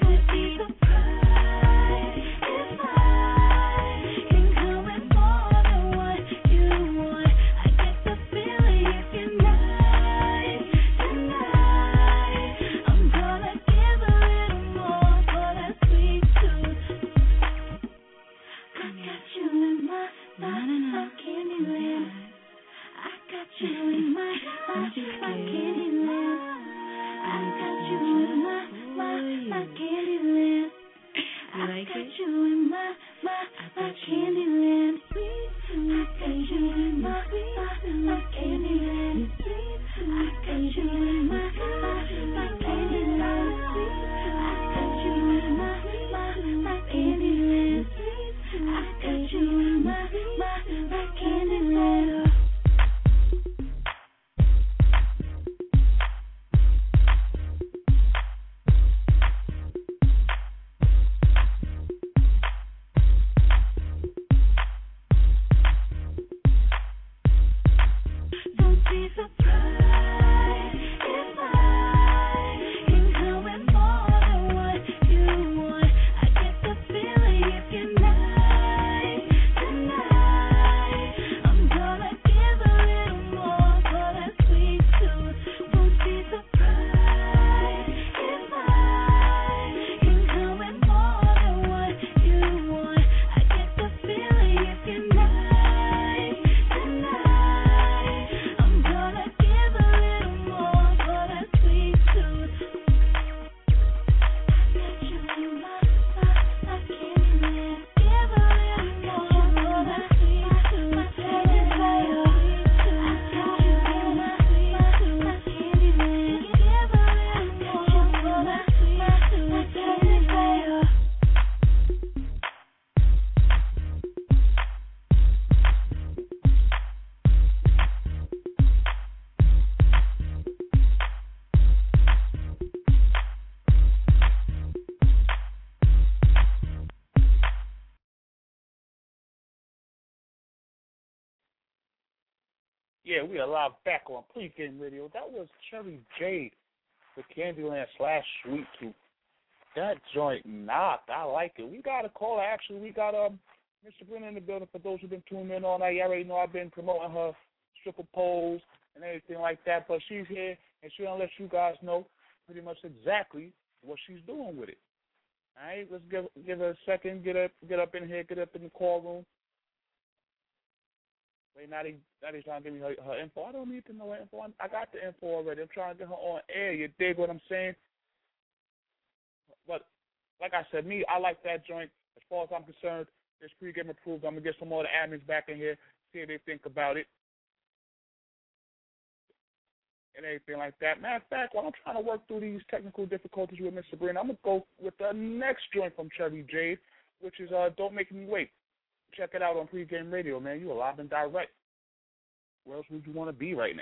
Yeah, we are live back on Pregame Radio. That was Cherry Jade with Candyland slash Sweet Tooth. That joint knocked. I like it. We got a caller. Actually, we got um Mister Brennan in the building. For those who've been tuning in all night, you already know I've been promoting her stripper poles and everything like that. But she's here, and she's going to let you guys know pretty much exactly what she's doing with it. All right, let's give give her a second. Get up, get up in here. Get up in the call room. Wait, now they, now they trying to give me her, her info. I don't need to know her info. I got the info already. I'm trying to get her on air. You dig what I'm saying? But like I said, me, I like that joint. As far as I'm concerned, it's pregame approved. I'm going to get some more of the admins back in here, see what they think about it. And everything like that. Matter of fact, while I'm trying to work through these technical difficulties with Mister Sabrina, I'm going to go with the next joint from Cherry Jade, which is uh, Don't Make Me Wait. Check it out on Pregame Radio, man. You are live and direct. Where else would you want to be right now?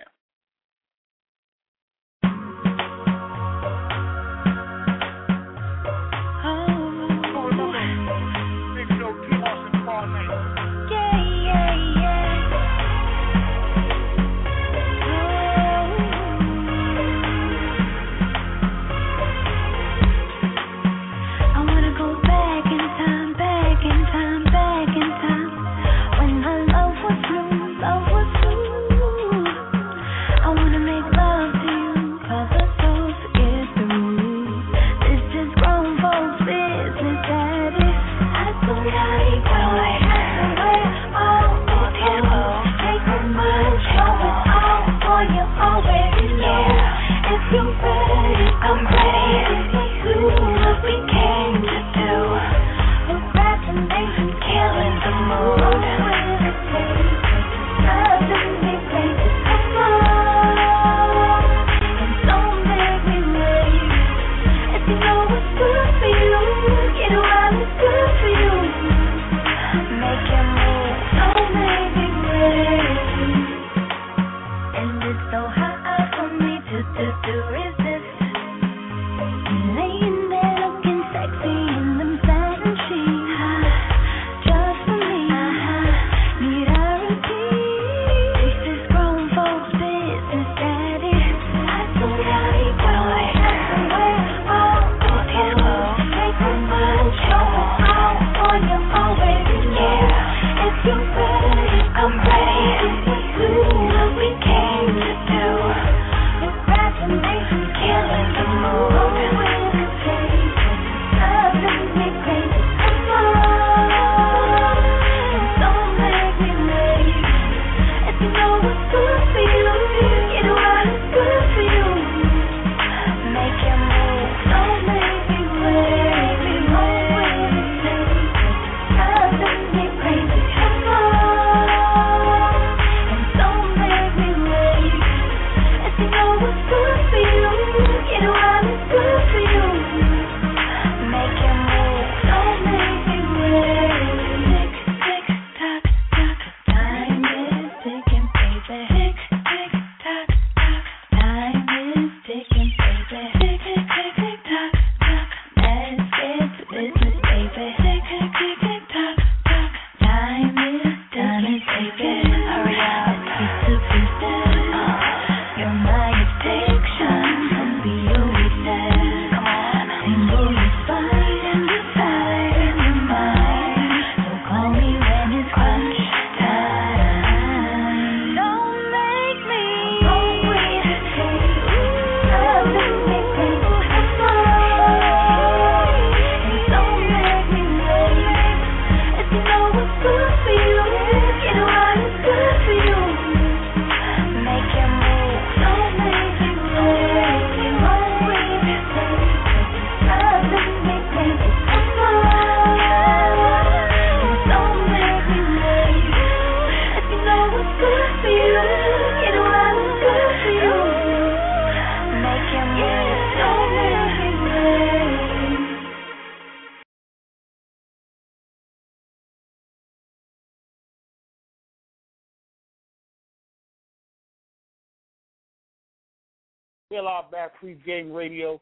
We're live back, Pregame Radio.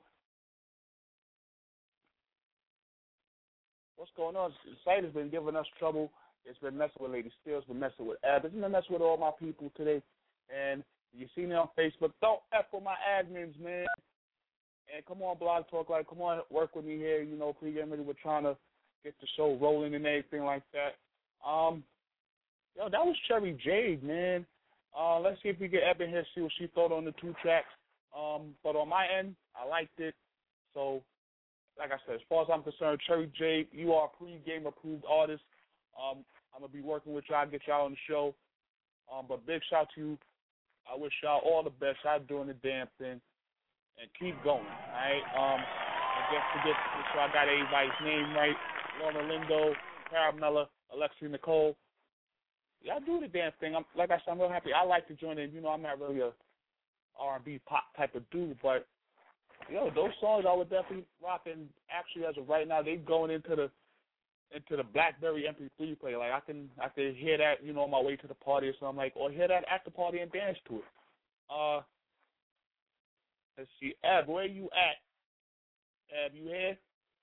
What's going on? The site has been giving us trouble. It's been messing with Lady Steele. It's been messing with Ab. It's been messing with all my people today. And you see me on Facebook. Don't F with my admins, man. And come on, Blog Talk Live. Come on, work with me here. You know, pregame ready. We're trying to get the show rolling and everything like that. Um, yo, that was Cherry Jade, man. Uh, let's see if we get Eb in here, see what she thought on the two tracks. Um, but on my end, I liked it. So, like I said, as far as I'm concerned, Cherry Jade, you are a pre-game approved artist. Um, I'm going to be working with y'all, get y'all on the show. Um, but big shout to you. I wish y'all all the best. Y'all doing the damn thing. And keep going, all right? Um, and just to get make sure I got everybody's name right. Lorna Lindo, Caramella, Alexi Nicole. Y'all do the damn thing. I'm, like I said, I'm real happy. I like to join in. You know, I'm not really a R and B pop type of dude, but, yo, those songs I would definitely rock. And actually, as of right now, they going into the into the BlackBerry M P three player. Like, I can I can hear that, you know, on my way to the party or something, like, or hear that at the party and dance to it. Uh, let's see. Eb, where you at? Eb, you here?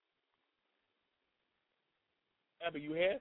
Eb, are you here?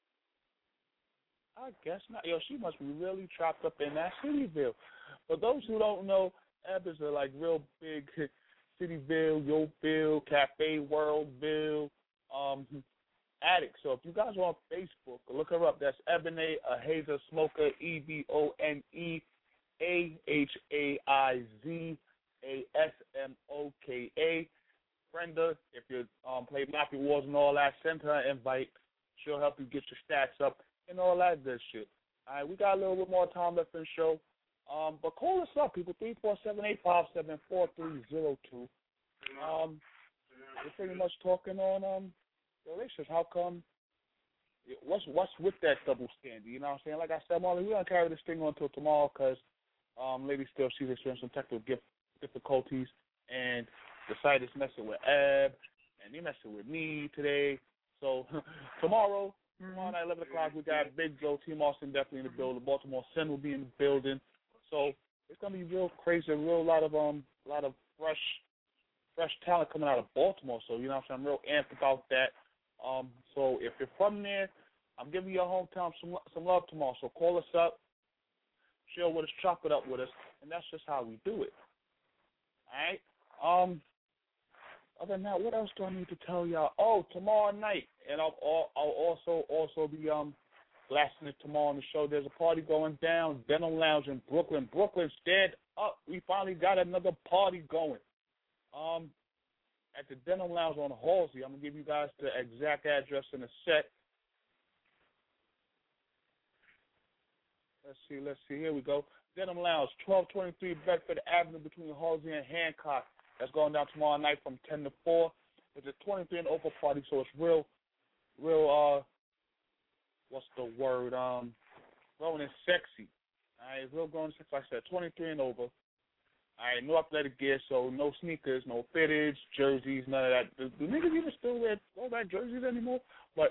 I guess not. Yo, she must be really trapped up in that Cityville. For those who don't know, Eb is a, like, real big Cityville, Yopeville, Cafe Worldville um, addict. So if you guys are on Facebook, look her up. That's Ebony, a Hazer Smoker, E B O N E A H A I Z A S M O K A. Brenda, if you um, play Mafia Wars and all that, send her an invite. She'll help you get your stats up and all that good shit. All right, we got a little bit more time left in the show. Um, but call us up, people, three four seven, eight five seven, four three zero two. Um, we're pretty much talking on um, relations. How come? What's what's with that double standard? You know what I'm saying? Like I said, Marley, we're going to carry this thing on until tomorrow because um, lady still she's experiencing some technical difficulties, and the site is messing with Eb, and they messing with me today. So tomorrow, tomorrow night, eleven o'clock, we got Big Joe, Team Austin definitely in the building. Baltimore Sun will be in the building. So it's gonna be real crazy, a real lot of um, a lot of fresh, fresh talent coming out of Baltimore. So you know what I'm saying, I'm real amped about that. Um, so if you're from there, I'm giving your hometown some some love tomorrow. So call us up, chill with us, chop it up with us, and that's just how we do it. All right. Um. Other than that, what else do I need to tell y'all? Oh, tomorrow night, and I'll, I'll also also be um blasting it tomorrow on the show. There's a party going down, Denim Lounge in Brooklyn. Brooklyn, stand up. We finally got another party going. Um, at the Denim Lounge on Halsey. I'm gonna give you guys the exact address in a sec. Let's see, let's see. Here we go. Denim Lounge, twelve twenty-three Bedford Avenue between Halsey and Hancock. That's going down tomorrow night from ten to four. It's a twenty-three and over party, so it's real, real, uh, what's the word? Um, grown and sexy. All right, real grown and sexy. Like I said, twenty-three and over. All right, no athletic gear, so no sneakers, no fitteds, jerseys, none of that. Do, do niggas even still wear all that jerseys anymore? But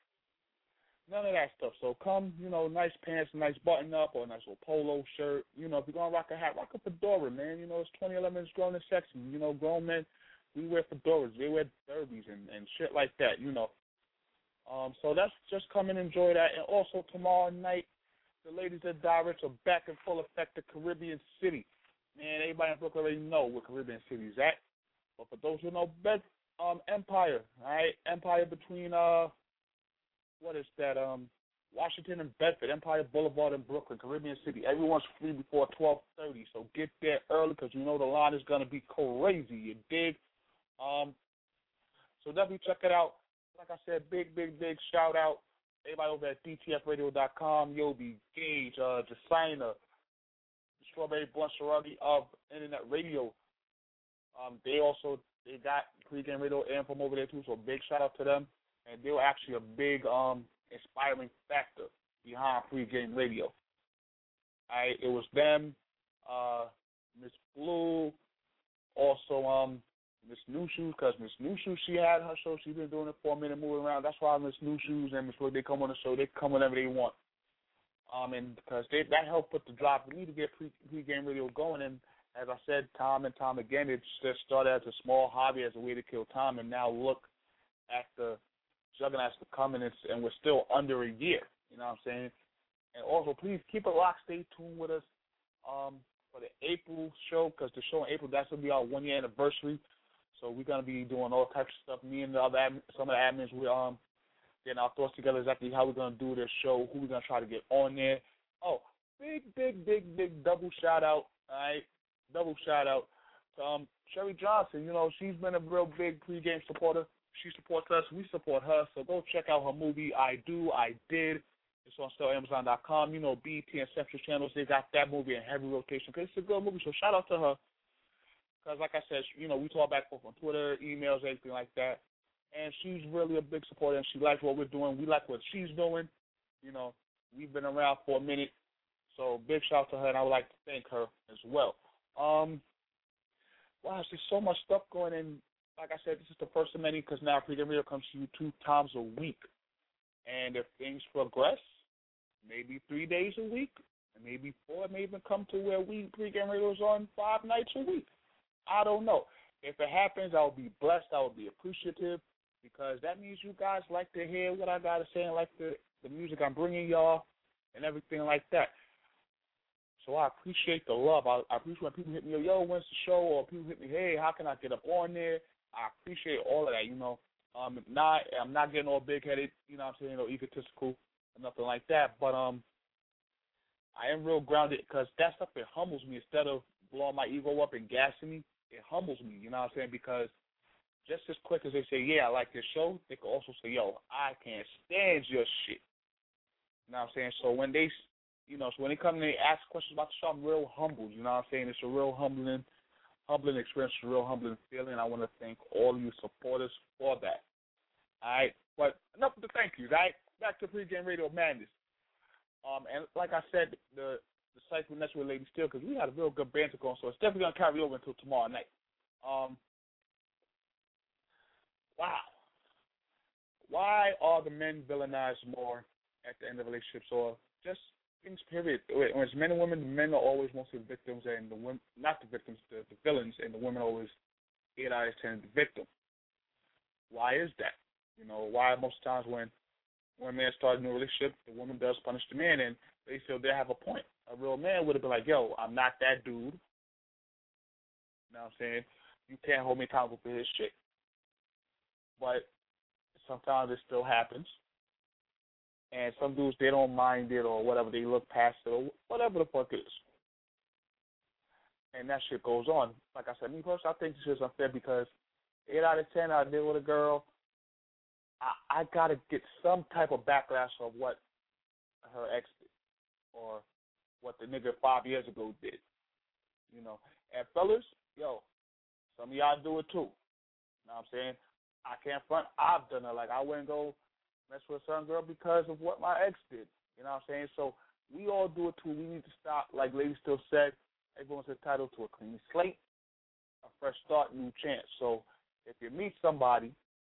none of that stuff. So come, you know, nice pants, nice button up, or a nice little polo shirt. You know, if you're gonna rock a hat, rock a fedora, man. You know, it's twenty eleven, it's grown and sexy. You know, grown men, we wear fedoras, they wear derbies and, and shit like that. You know. Um, so that's just come and enjoy that. And also tomorrow night, the ladies at Direct are back in full effect at Caribbean City. Man, everybody in Brooklyn already know where Caribbean City is at. But for those who know, Bed um Empire, all right, Empire between uh. What is that? Um, Washington and Bedford, Empire Boulevard in Brooklyn, Caribbean City. Everyone's free before twelve thirty, so get there early because you know the line is going to be crazy. You dig? Um, so definitely check it out. Like I said, big, big, big shout out. Everybody over at D T F radio dot com, Yobi, Gage, uh, Designer, Strawberry Blunt Sorority of Internet Radio. Um, they also they got pregame radio and from over there too, so big shout out to them. And they were actually a big um, inspiring factor behind pregame radio. I, it was them, uh, Miss Blue, also um, Miss New Shoes, because Miss New Shoes, she had her show. She's been doing it for a minute, moving around. That's why Miss New Shoes and Miss Wood, they come on the show. They come whenever they want. Um, and because they, that helped put the drive for me to get pre, pregame radio going. And as I said time and time again, it just started as a small hobby, as a way to kill time, and now look at the juggernauts to come, and, it's, and we're still under a year. You know what I'm saying? And also, please keep it locked. Stay tuned with us. um, for the April show, because the show in April, that's going to be our one-year anniversary. So we're going to be doing all types of stuff. Me and the other admin, some of the admins, we um getting our thoughts together exactly how we're going to do this show, who we're going to try to get on there. Oh, big, big, big, big double shout-out, all right? Double shout-out to um, Sherry Johnson. You know, she's been a real big pregame supporter. She supports us. We support her. So go check out her movie, I Do, I Did. It's on still amazon dot com. You know, B E T and Central Channels, they got that movie in heavy rotation because it's a good movie. So shout out to her. Because, like I said, you know, we talk back forth on Twitter, emails, anything like that. And she's really a big supporter, and she likes what we're doing. We like what she's doing. You know, we've been around for a minute. So big shout out to her, and I would like to thank her as well. Um, wow, there's so much stuff going in. Like I said, this is the first of many because now Pregame Radio comes to you two times a week. And if things progress, maybe three days a week, and maybe four, it may even come to where we Pregame Radio is on five nights a week. I don't know. If it happens, I'll be blessed. I will be appreciative because that means you guys like to hear what I got to say and like the, the music I'm bringing y'all and everything like that. So I appreciate the love. I, I appreciate when people hit me, yo, when's the show? Or people hit me, hey, how can I get up on there? I appreciate all of that, you know. Um, not, I'm not getting all big-headed, you know what I'm saying, or egotistical or nothing like that. But um, I am real grounded because that stuff, it humbles me. Instead of blowing my ego up and gassing me, it humbles me, you know what I'm saying? Because just as quick as they say, yeah, I like this show, they can also say, yo, I can't stand your shit. You know what I'm saying? So when they, you know, so when they come and they ask questions about the show, I'm real humbled, you know what I'm saying? It's a real humbling, humbling experience, a real humbling feeling. I want to thank all of you supporters for that. All right? But enough of the thank yous, all right? Back to Pregame Radio Madness. Um, and like I said, the the site with next with Lady Steel, because we had a real good banter going, so it's definitely going to carry over until tomorrow night. Um, wow. Why are the men villainized more at the end of relationships or just things, period? When it's men and women, the men are always mostly the victims, and the women, not the victims, the, the villains, and the women are always eight out of ten the victim. Why is that? You know, why most times when when a man starts a new relationship, the woman does punish the man, and they feel they have a point. A real man would have been like, yo, I'm not that dude. You know what I'm saying? You can't hold me accountable for his shit. But sometimes it still happens. And some dudes, they don't mind it or whatever. They look past it or whatever the fuck it is. And that shit goes on. Like I said, me personally, I think this is unfair because eight out of ten, I deal with a girl. I, I got to get some type of backlash of what her ex did or what the nigga five years ago did. You know. And fellas, yo, some of y'all do it too. You know what I'm saying? I can't front. I've done it. Like, I wouldn't go mess with a certain girl because of what my ex did. You know what I'm saying? So we all do it too. We need to stop. Like Lady Still said, everyone's entitled to a clean slate, a fresh start, new chance. So if you meet somebody,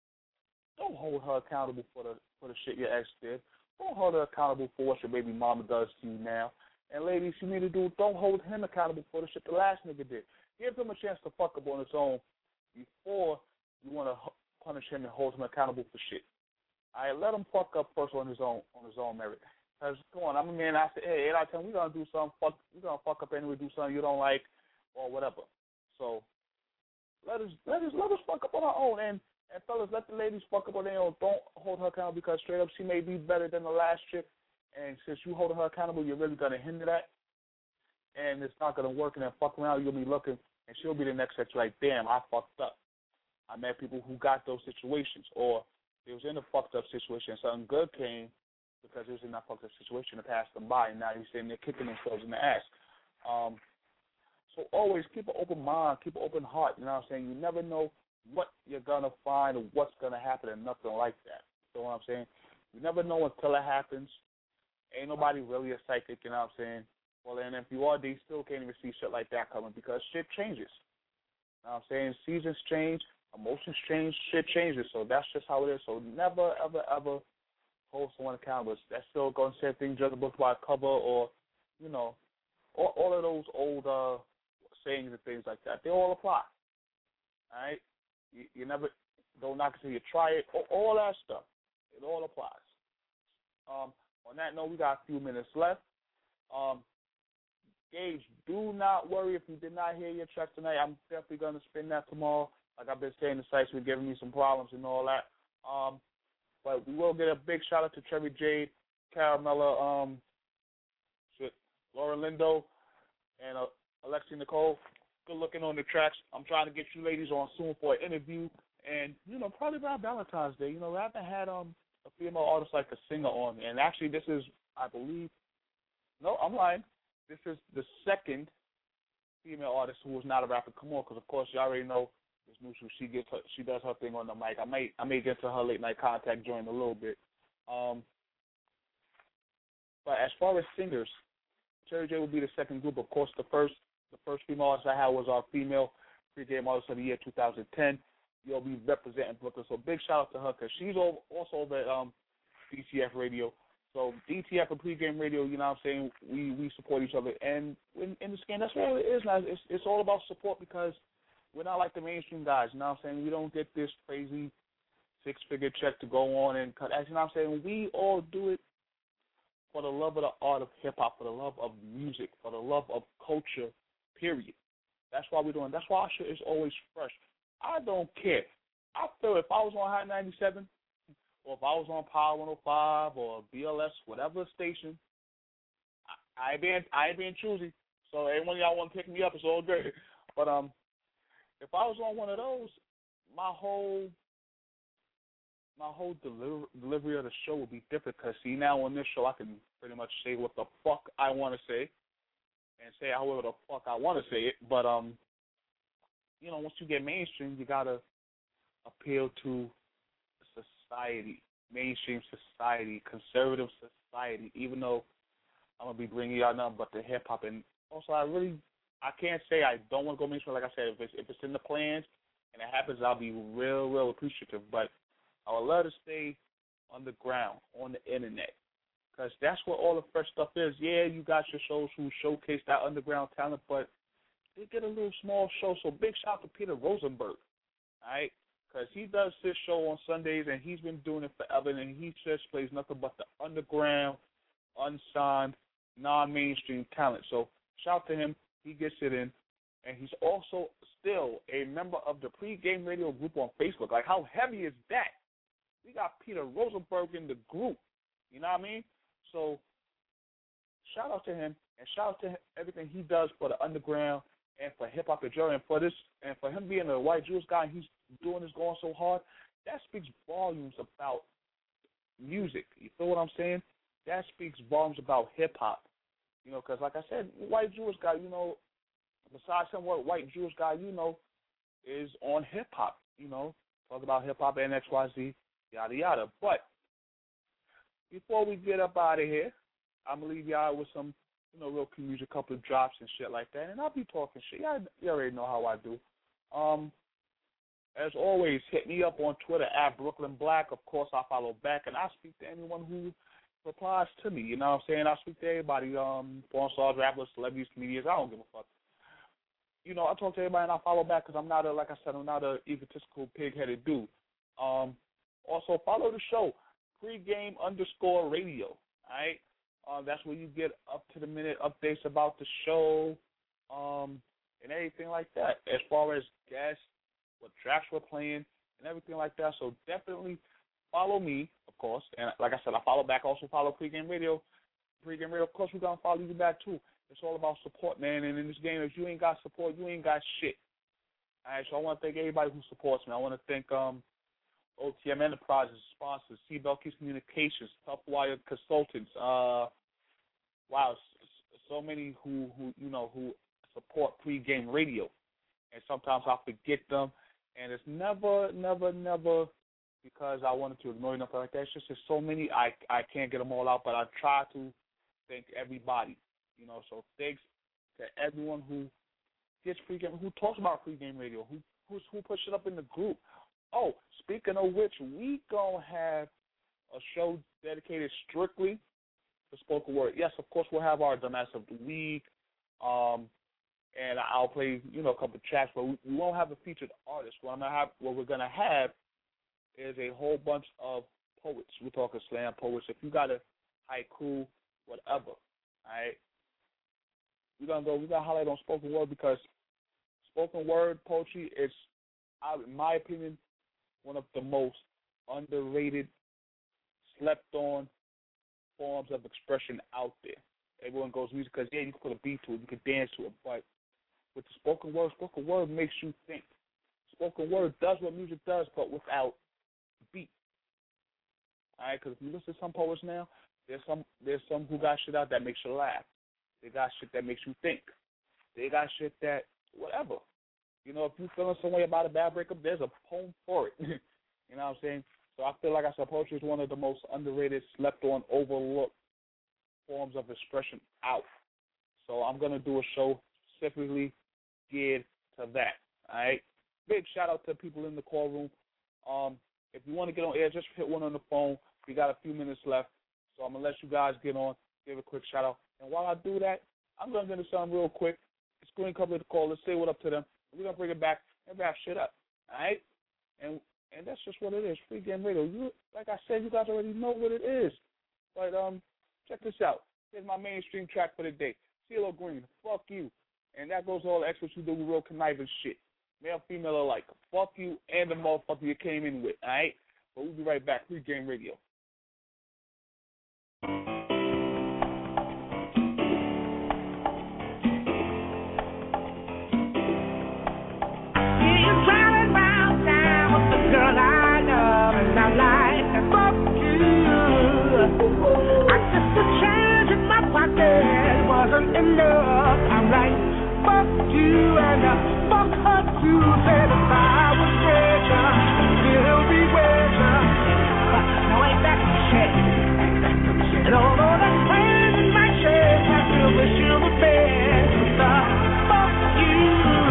don't hold her accountable for the for the shit your ex did. Don't hold her accountable for what your baby mama does to you now. And ladies, you need to do, don't hold him accountable for the shit the last nigga did. Give him a chance to fuck up on his own before you want to punish him and hold him accountable for shit. All right, let him fuck up first on his own on his own merit. Because, come on, I'm a man, I say, hey, eight out of ten, we're going to do something, fuck, we're going to fuck up anyway, do something you don't like, or whatever. So, let us, let us, let us fuck up on our own. And, and fellas, let the ladies fuck up on their own. Don't hold her accountable because straight up she may be better than the last chick. And since you hold her accountable, you're really going to hinder that. And it's not going to work. And then fuck around, you'll be looking, and she'll be the next sex like, damn, I fucked up. I met people who got those situations. Or they was in a fucked up situation and something good came because it was in that fucked up situation to pass them by. And now you're sitting there kicking themselves in the ass. Um, so always keep an open mind, keep an open heart. You know what I'm saying? You never know what you're going to find or what's going to happen and nothing like that. You know what I'm saying? You never know until it happens. Ain't nobody really a psychic, you know what I'm saying? Well, and if you are, they still can't even see shit like that coming because shit changes. You know what I'm saying? Seasons change, emotions change, shit changes. So that's just how it is. So never, ever, ever hold someone accountable. That's still going to say things, judge a book by a cover or, you know, all, all of those old uh, sayings and things like that. They all apply. All right? You, you never, don't knock until you try it. All, all that stuff. It all applies. Um, on that note, we got a few minutes left. Um, Gage, do not worry if you did not hear your track tonight. I'm definitely going to spin that tomorrow. Like I've been saying, the sites were giving me some problems and all that. Um, but we will get a big shout out to Cherry Jade, Caramella, um, shit, Laura Lindo, and uh, Alexi Nicole. Good looking on the tracks. I'm trying to get you ladies on soon for an interview. And, you know, probably by Valentine's Day. You know, I haven't had um, a female artist like a singer on. And actually, this is, I believe, no, I'm lying. This is the second female artist who is not a rapper. Come on, because, of course, you already know Miz Nushu, she gets her, she does her thing on the mic. I may I may get to her late night contact joint a little bit. Um, but as far as singers, Cherry J will be the second group. Of course, the first the first female artist I had was our female pregame artist of the year two thousand ten. You'll be representing Brooklyn, so big shout out to her because she's over, also over at um, D T F Radio. So D T F and pregame radio, you know what I'm saying, we, we support each other. And in, in this game, that's what it is now. It's, it's all about support because we're not like the mainstream guys, you know what I'm saying? We don't get this crazy six-figure check to go on and cut. You know what I'm saying? We all do it for the love of the art of hip-hop, for the love of music, for the love of culture, period. That's why we're doing That's why our shit is always fresh. I don't care. I feel if I was on Hot ninety-seven or if I was on Power one oh five or B L S, whatever station, I, I ain't being I ain't being choosy. So anyone of y'all want to pick me up, it's all good. But um, if I was on one of those, my whole my whole deliver, delivery of the show would be different. Cause see, now on this show, I can pretty much say what the fuck I want to say and say however the fuck I want to say it. But um, you know, once you get mainstream, you gotta appeal to society, mainstream society, conservative society. Even though I'm gonna be bringing y'all nothing but the hip hop, and also I really, I can't say I don't want to go mainstream. Like I said, if it's if it's in the plans and it happens, I'll be real, real appreciative. But I would love to stay underground on the internet because that's where all the fresh stuff is. Yeah, you got your shows who showcase that underground talent, but they get a little small show. So big shout out to Peter Rosenberg, all right? Because he does this show on Sundays, and he's been doing it forever, and he just plays nothing but the underground, unsigned, non-mainstream talent. So shout out to him. He gets it in. And he's also still a member of the Pre-Game Radio group on Facebook. Like, how heavy is that? We got Peter Rosenberg in the group. You know what I mean? So shout out to him, and shout out to him, everything he does for the underground and for hip-hop and Jerry, and for this, and for him being a white Jewish guy, and he's doing this, going so hard. That speaks volumes about music. You feel what I'm saying? That speaks volumes about hip-hop. You know, because like I said, white Jewish guy, you know, besides him, what white Jewish guy, you know, is on hip-hop, you know, talk about hip-hop and X Y Z, yada, yada. But before we get up out of here, I'm going to leave y'all with some, you know, real cool music, couple of drops and shit like that, and I'll be talking shit. Y'all, you already know how I do. Um, as always, hit me up on Twitter at Brooklyn Black. Of course, I follow back, and I speak to anyone who replies to me. You know what I'm saying? I speak to everybody, um, porn stars, rappers, celebrities, comedians. I don't give a fuck. You know, I talk to everybody, and I follow back because I'm not a, like I said, I'm not a egotistical, pig-headed dude. Um, also, follow the show, Pregame underscore radio, all right? Uh, that's where you get up-to-the-minute updates about the show um, and everything like that, as far as guests, what tracks we're playing, and everything like that. So definitely follow me, of course. And like I said, I follow back. Also follow Pregame Radio. Pregame Radio, of course, we're going to follow you back, too. It's all about support, man. And in this game, if you ain't got support, you ain't got shit. All right, so I want to thank everybody who supports me. I want to thank um, O T M Enterprises, sponsors, C. Belkis Communications, Tough Wire Consultants. Uh, wow, so many who, who you know who support Pregame Radio, and sometimes I forget them, and it's never, never, never because I wanted to ignore nothing like that. It's just there's so many I I can't get them all out, but I try to thank everybody. You know, so thanks to everyone who gets Pregame, who talks about Pregame Radio, who who's, who puts it up in the group. Oh, speaking of which, we gonna have a show dedicated strictly to spoken word. Yes, of course, we'll have our Dumbass of the Week, um, and I'll play, you know, a couple of tracks, but we, we won't have a featured artist. What I'm gonna have, what we're gonna have, is a whole bunch of poets. We're talking slam poets. If you got a haiku, whatever, all right, we're gonna go. We're gonna highlight on spoken word because spoken word poetry is, in my opinion, one of the most underrated, slept on forms of expression out there. Everyone goes music because, yeah, you can put a beat to it, you can dance to it, but with the spoken word, spoken word makes you think. Spoken word does what music does, but without beat. All right, because if you listen to some poets now, there's some there's some who got shit out that makes you laugh. They got shit that makes you think. They got shit that, whatever. You know, if you're feeling some way about a bad breakup, there's a poem for it. You know what I'm saying? So I feel like I said poetry is one of the most underrated, slept on, overlooked forms of expression out. So I'm going to do a show specifically geared to that. All right? Big shout out to people in the call room. Um, if you want to get on air, just hit one on the phone. We got a few minutes left. So I'm going to let you guys get on, give a quick shout out. And while I do that, I'm going to get into something real quick. Screen cover the call. Let's say what up to them. We're going to bring it back and wrap shit up. All right? And and that's just what it is. Free Game Radio. You, like I said, you guys already know what it is. But um, check this out. Here's my mainstream track for the day. CeeLo Green, fuck you. And that goes to all the experts who do real conniving shit. Male, female alike. Fuck you and the motherfucker you came in with. All right? But we'll be right back. Free Game Radio. Girl I love and I like and fuck you. I just a change in my pocket wasn't enough. I'm like, fuck you and uh, fuck her too. Said if I was richer, still be richer. No, ain't that some shit? And although that pain in my chest, I still wish you the best. Uh, fuck you.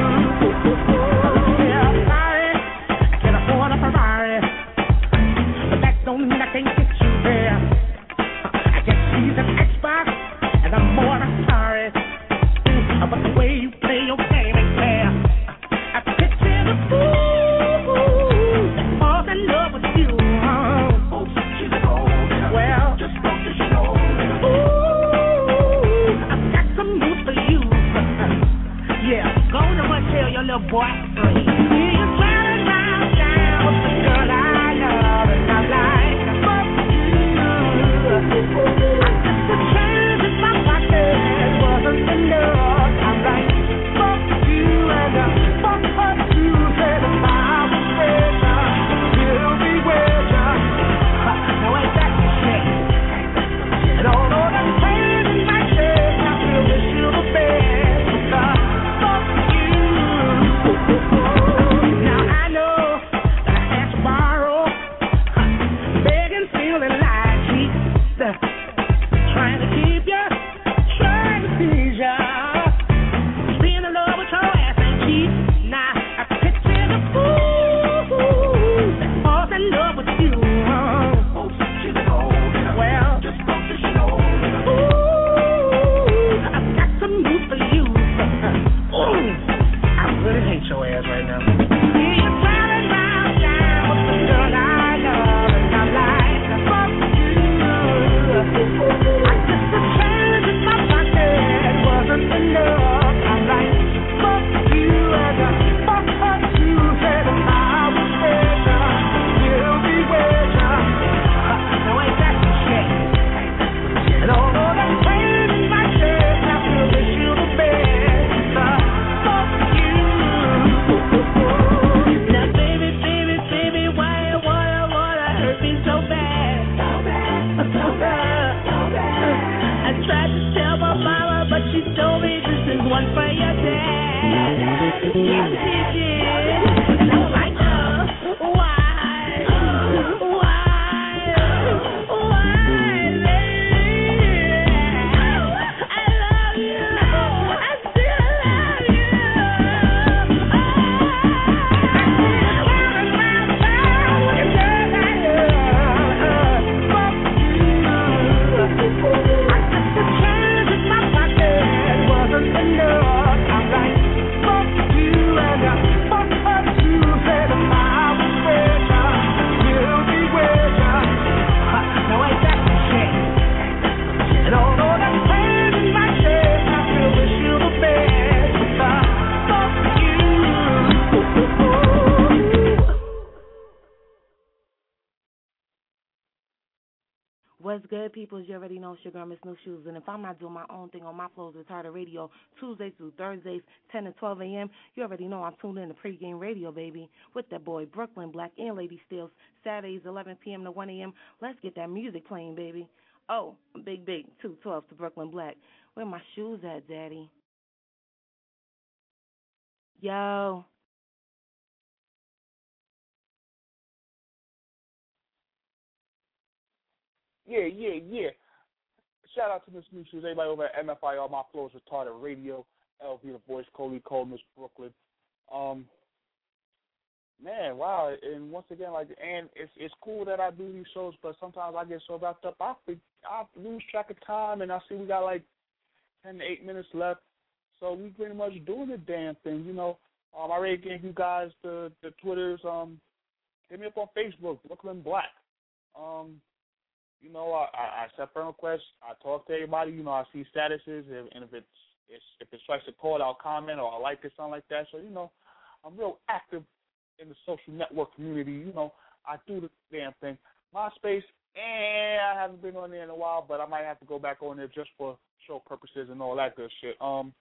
Don't mean I can't get you there. I guess she's an Xbox, and I'm more than sorry. But the way you play your game ain't fair. I picture the fool that falls in love with you. Oh, she's a gold. Well, just don't you know. Ooh, I've got some news for you. Yeah, go to and tell your little boy free. He's running around town with the girl I love, and I like. I just a change in my pocket wasn't enough. I'm like, fuck you and uh, fuck her too. Said if I was richer, still be richer. No, ain't that the shit? And although that pain in my chest, I still wish you the best. Uh, fuck you. Now I know that I had to borrow, begging, feeling like cheap. Trying to keep ya, trying to tease ya. Being in love with your ass ain't cheap. Now I picture the fool that falls in love with you. Oh, she's a gold. Well, just don't you know. Ooh, I've got some news for you. Ooh, I really hate your ass right now. You're driving round town with the girl I love, and I like to fuck you. I just a change in my pocket wasn't enough. I'm like, fuck you and uh, fuck her too. Said if I was richer, still be richer. No, ain't that the shit? And although that pain in my chest, I still wish you the best. Uh, fuck you. Now, baby, baby, baby, why, why, why hurt me so bad? So bad, so bad. I tried to tell my mama, but she told me this is one for your dad. Yes, she did. And I'm like, oh, why? Why? Why, lady? I love you. I still love you. Enough. I'm like, fuck you and uh, fuck What's good, people? You already know it's your girl, Miss New Shoes. And if I'm not doing my own thing on my Flows Retarded Radio, Tuesdays through Thursdays, ten to twelve a.m., you already know I'm tuned in to Pregame Radio, baby, with that boy Brooklyn Black and Lady Steels, Saturdays, eleven p.m. to one a.m. Let's get that music playing, baby. Oh, big, big, two twelve to Brooklyn Black. Where my shoes at, Daddy? Yo. Yeah, yeah, yeah. Shout out to Miss New Shoes, everybody over at M F I R, My Flows Retarded Radio, L V The Voice, Coley Cole, Miss Brooklyn. Um, man, wow, and once again, like, and it's it's cool that I do these shows, but sometimes I get so wrapped up, I I lose track of time, and I see we got like ten to eight minutes left, so we pretty much doing the damn thing, you know. Um, I already gave you guys the the Twitters. Um, hit me up on Facebook, Brooklyn Black. Um. You know, I, I, I set friend requests. I talk to everybody. You know, I see statuses, and, and if it's, it's if it strikes a chord, I'll comment or I'll like it, something like that. So, you know, I'm real active in the social network community. You know, I do the damn thing. MySpace, eh, I haven't been on there in a while, but I might have to go back on there just for show purposes and all that good shit. Um,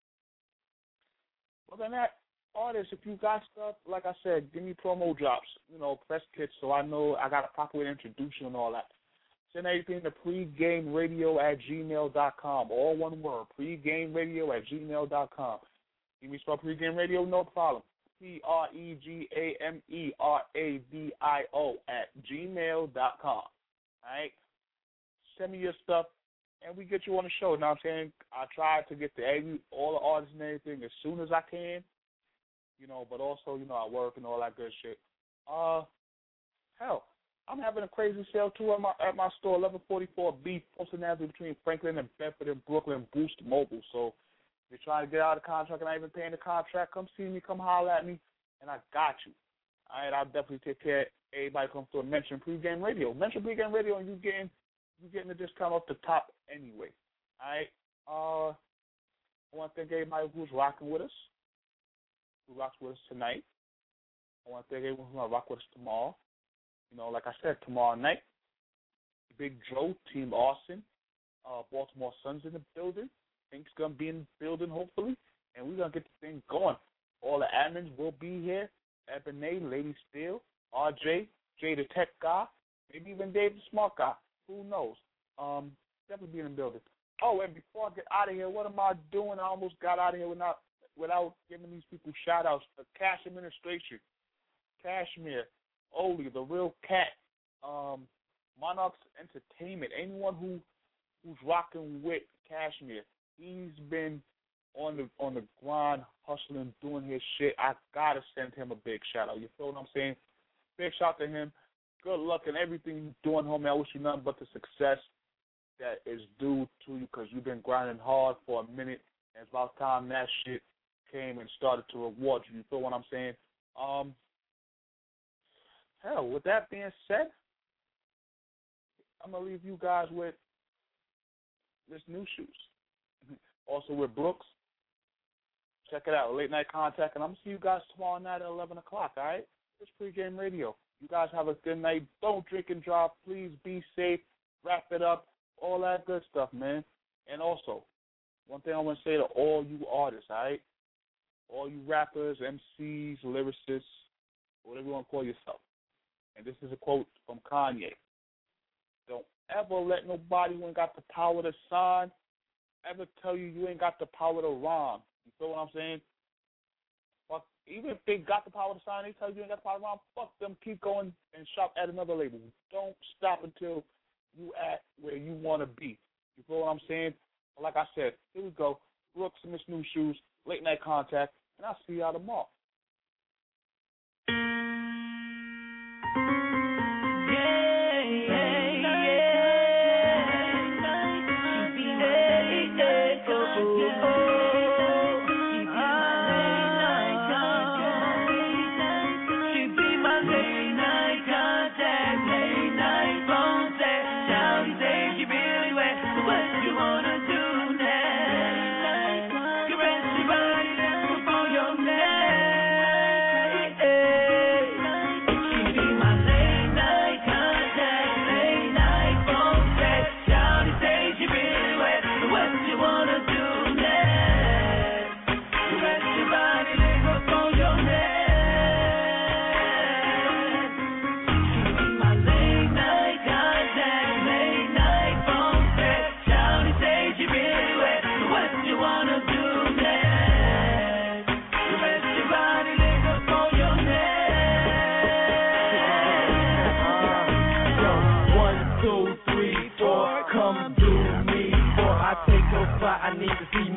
other than that, artists, if you got stuff, like I said, give me promo drops. You know, press kits, so I know I got a proper way to introduce you and all that. Send everything to pregameradio at gmail dot com. All one word, pregameradio at gmail dot com. You me spell pregame radio? No problem. P R E G A M E R A D I O at gmail dot com. All right? Send me your stuff, and we get you on the show. You know what I'm saying? I try to get to every, all the artists and everything as soon as I can, you know, but also, you know, I work and all that good shit. Uh, hell. I'm having a crazy sale, too, at my at my store, eleven forty-four B, Postal Avenue between Franklin and Bedford and Brooklyn, Boost Mobile. So if you're trying to get out of the contract and not even paying the contract, come see me, come holler at me, and I got you. All right, I'll definitely take care of everybody come through and mention Pregame Radio. Mention Pregame Radio, and you're getting, you're getting a discount off the top anyway. All right? Uh, I want to thank everybody who's rocking with us, who rocks with us tonight. I want to thank everyone who's going to rock with us tomorrow. You know, like I said, tomorrow night, Big Joe, Team Austin, uh, Baltimore Suns in the building. Pink's going to be in the building, hopefully, and we're going to get the thing going. All the admins will be here. Ebony, Lady Steel, R J, Jay the Tech Guy, maybe even Dave the Smart Guy. Who knows? Um, definitely be in the building. Oh, and before I get out of here, what am I doing? I almost got out of here without, without giving these people shout-outs. The Cash Administration, Cashmere, Oli, the Real Cat, um, Monarchs Entertainment, anyone who who's rocking with Cashmere, he's been on the on the grind, hustling, doing his shit. I gotta send him a big shout out. You feel what I'm saying? Big shout out to him. Good luck in everything you're doing, homie. I wish you nothing but the success that is due to you because you've been grinding hard for a minute, and it's about time that shit came and started to reward you. You feel what I'm saying? Um. Hell, with that being said, I'm going to leave you guys with this New Shoes. Also with Brooks. Check it out, Late Night Contact. And I'm going to see you guys tomorrow night at eleven o'clock, all right? It's Pregame Radio. You guys have a good night. Don't drink and drive. Please be safe. Wrap it up. All that good stuff, man. And also, one thing I want to say to all you artists, all right? All you rappers, M Cs, lyricists, whatever you want to call yourself. And this is a quote from Kanye. Don't ever let nobody who ain't got the power to sign ever tell you you ain't got the power to rhyme. You feel what I'm saying? Fuck, even if they got the power to sign, they tell you you ain't got the power to rhyme, fuck them. Keep going and shop at another label. Don't stop until you at where you want to be. You feel what I'm saying? Like I said, here we go. Brooks and Miss New Shoes, Late Night Contact, and I'll see y'all tomorrow. Your name.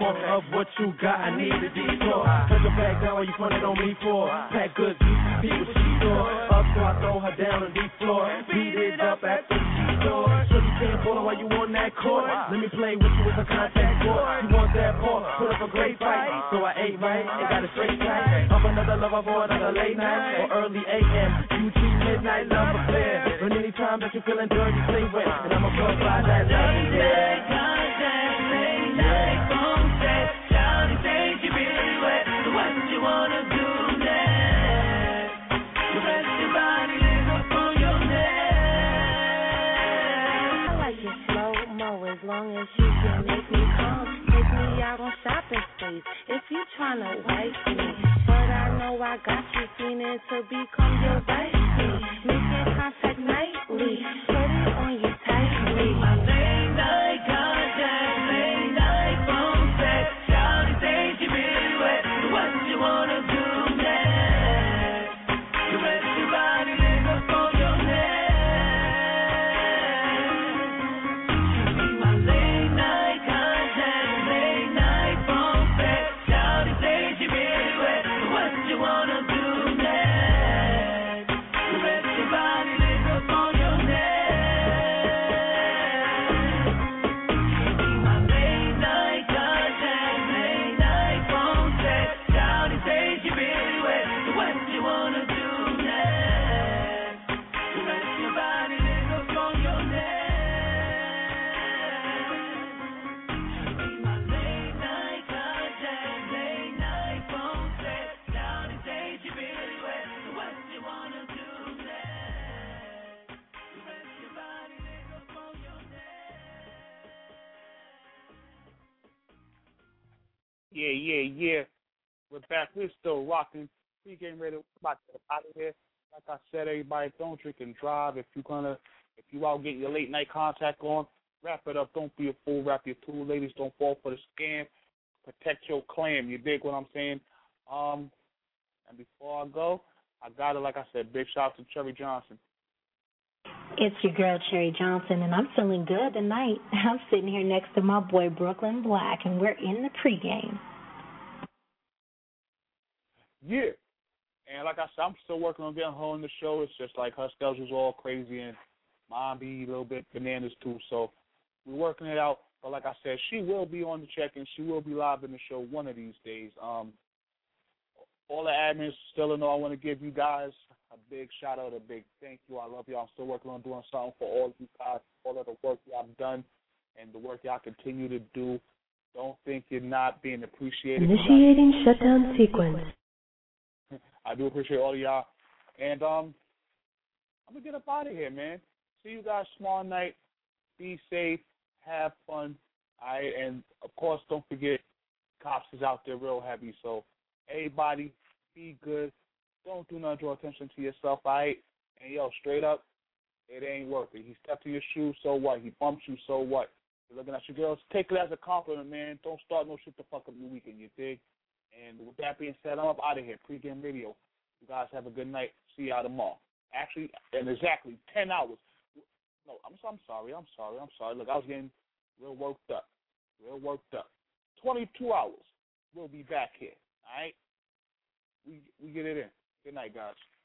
more of what you got. I need a detour. Put your back down while you frontin' on me for. Pack good G C P with she door. Up so I throw her down on the floor. Beat it up at the door. So you can't ball while you on that court. Let me play with you with a contact sport. You want that ball? Put up a great fight. So I ate right and got a straight tight. Up another lover for another late night or early A M. U T midnight love affair. But anytime that you're feeling dirty, stay wet. And I'm a fuck by that love. Contact, late night, phone sex. Shawty says you really wet. So what you wanna do next? You rest your body, live up on your neck. I like it slow-mo as long as you can make me come. Take me out on shopping sprees if you tryna wipe me. But I know I got you feeling to become your wifey. Making contact nightly, put it on you tightly. My late night contact, late night phone sex. Shawty says you really wet. So what you wanna do next? You rest your body, live up on your neck. My late night contact, late night phone sex. Shawty says you really wet. So what you wanna do next? You rest your body, live up on your neck. My late night contact, late night phone sex. Shawty says you really wet. So what you wanna do next? You rest your body, live up on your neck. My late night contact, late night phone sex. Shawty says you really wet. So what you wanna do next? You rest your body, live up on your Yeah, yeah, yeah. We're back. We're still rocking. Pre-game radio. We're about to get out of here. Like I said, everybody, don't drink and drive. If you're gonna, if you out getting your late night contact on, wrap it up. Don't be a fool. Wrap your tool, ladies. Don't fall for the scam. Protect your clam. You dig what I'm saying? Um, and before I go, I got it. Like I said, big shout out to Cherry Johnson. It's your girl, Cherry Johnson, and I'm feeling good tonight. I'm sitting here next to my boy, Brooklyn Black, and we're in the pregame. Yeah. And like I said, I'm still working on getting her on the show. It's just like her schedule's all crazy, and mine be a little bit bananas too. So we're working it out. But like I said, she will be on the check-in. She will be live in the show one of these days. Um, all the admins still in all, I want to give you guys a big shout-out, a big thank you. I love y'all. I'm still working on doing something for all of you guys, all of the work y'all have done and the work y'all continue to do. Don't think you're not being appreciated. Initiating shutdown sequence. I do appreciate all of y'all. And um, I'm going to get up out of here, man. See you guys tomorrow night. Be safe. Have fun. All right? And, of course, don't forget, cops is out there real heavy. So, everybody, be good. Don't do nothing to draw attention to yourself, all right? And, yo, straight up, it ain't worth it. He stepped in your shoes, so what? He bumped you, so what? You're looking at your girls. Take it as a compliment, man. Don't start no shit to fuck up your weekend, you dig? And with that being said, I'm up out of here. Pre-game radio. You guys have a good night. See y'all tomorrow. Actually, in exactly ten hours. No, I'm, I'm sorry. I'm sorry. I'm sorry. Look, I was getting real worked up. Real worked up. twenty-two hours. We'll be back here. All right? We, we get it in. Good night, guys.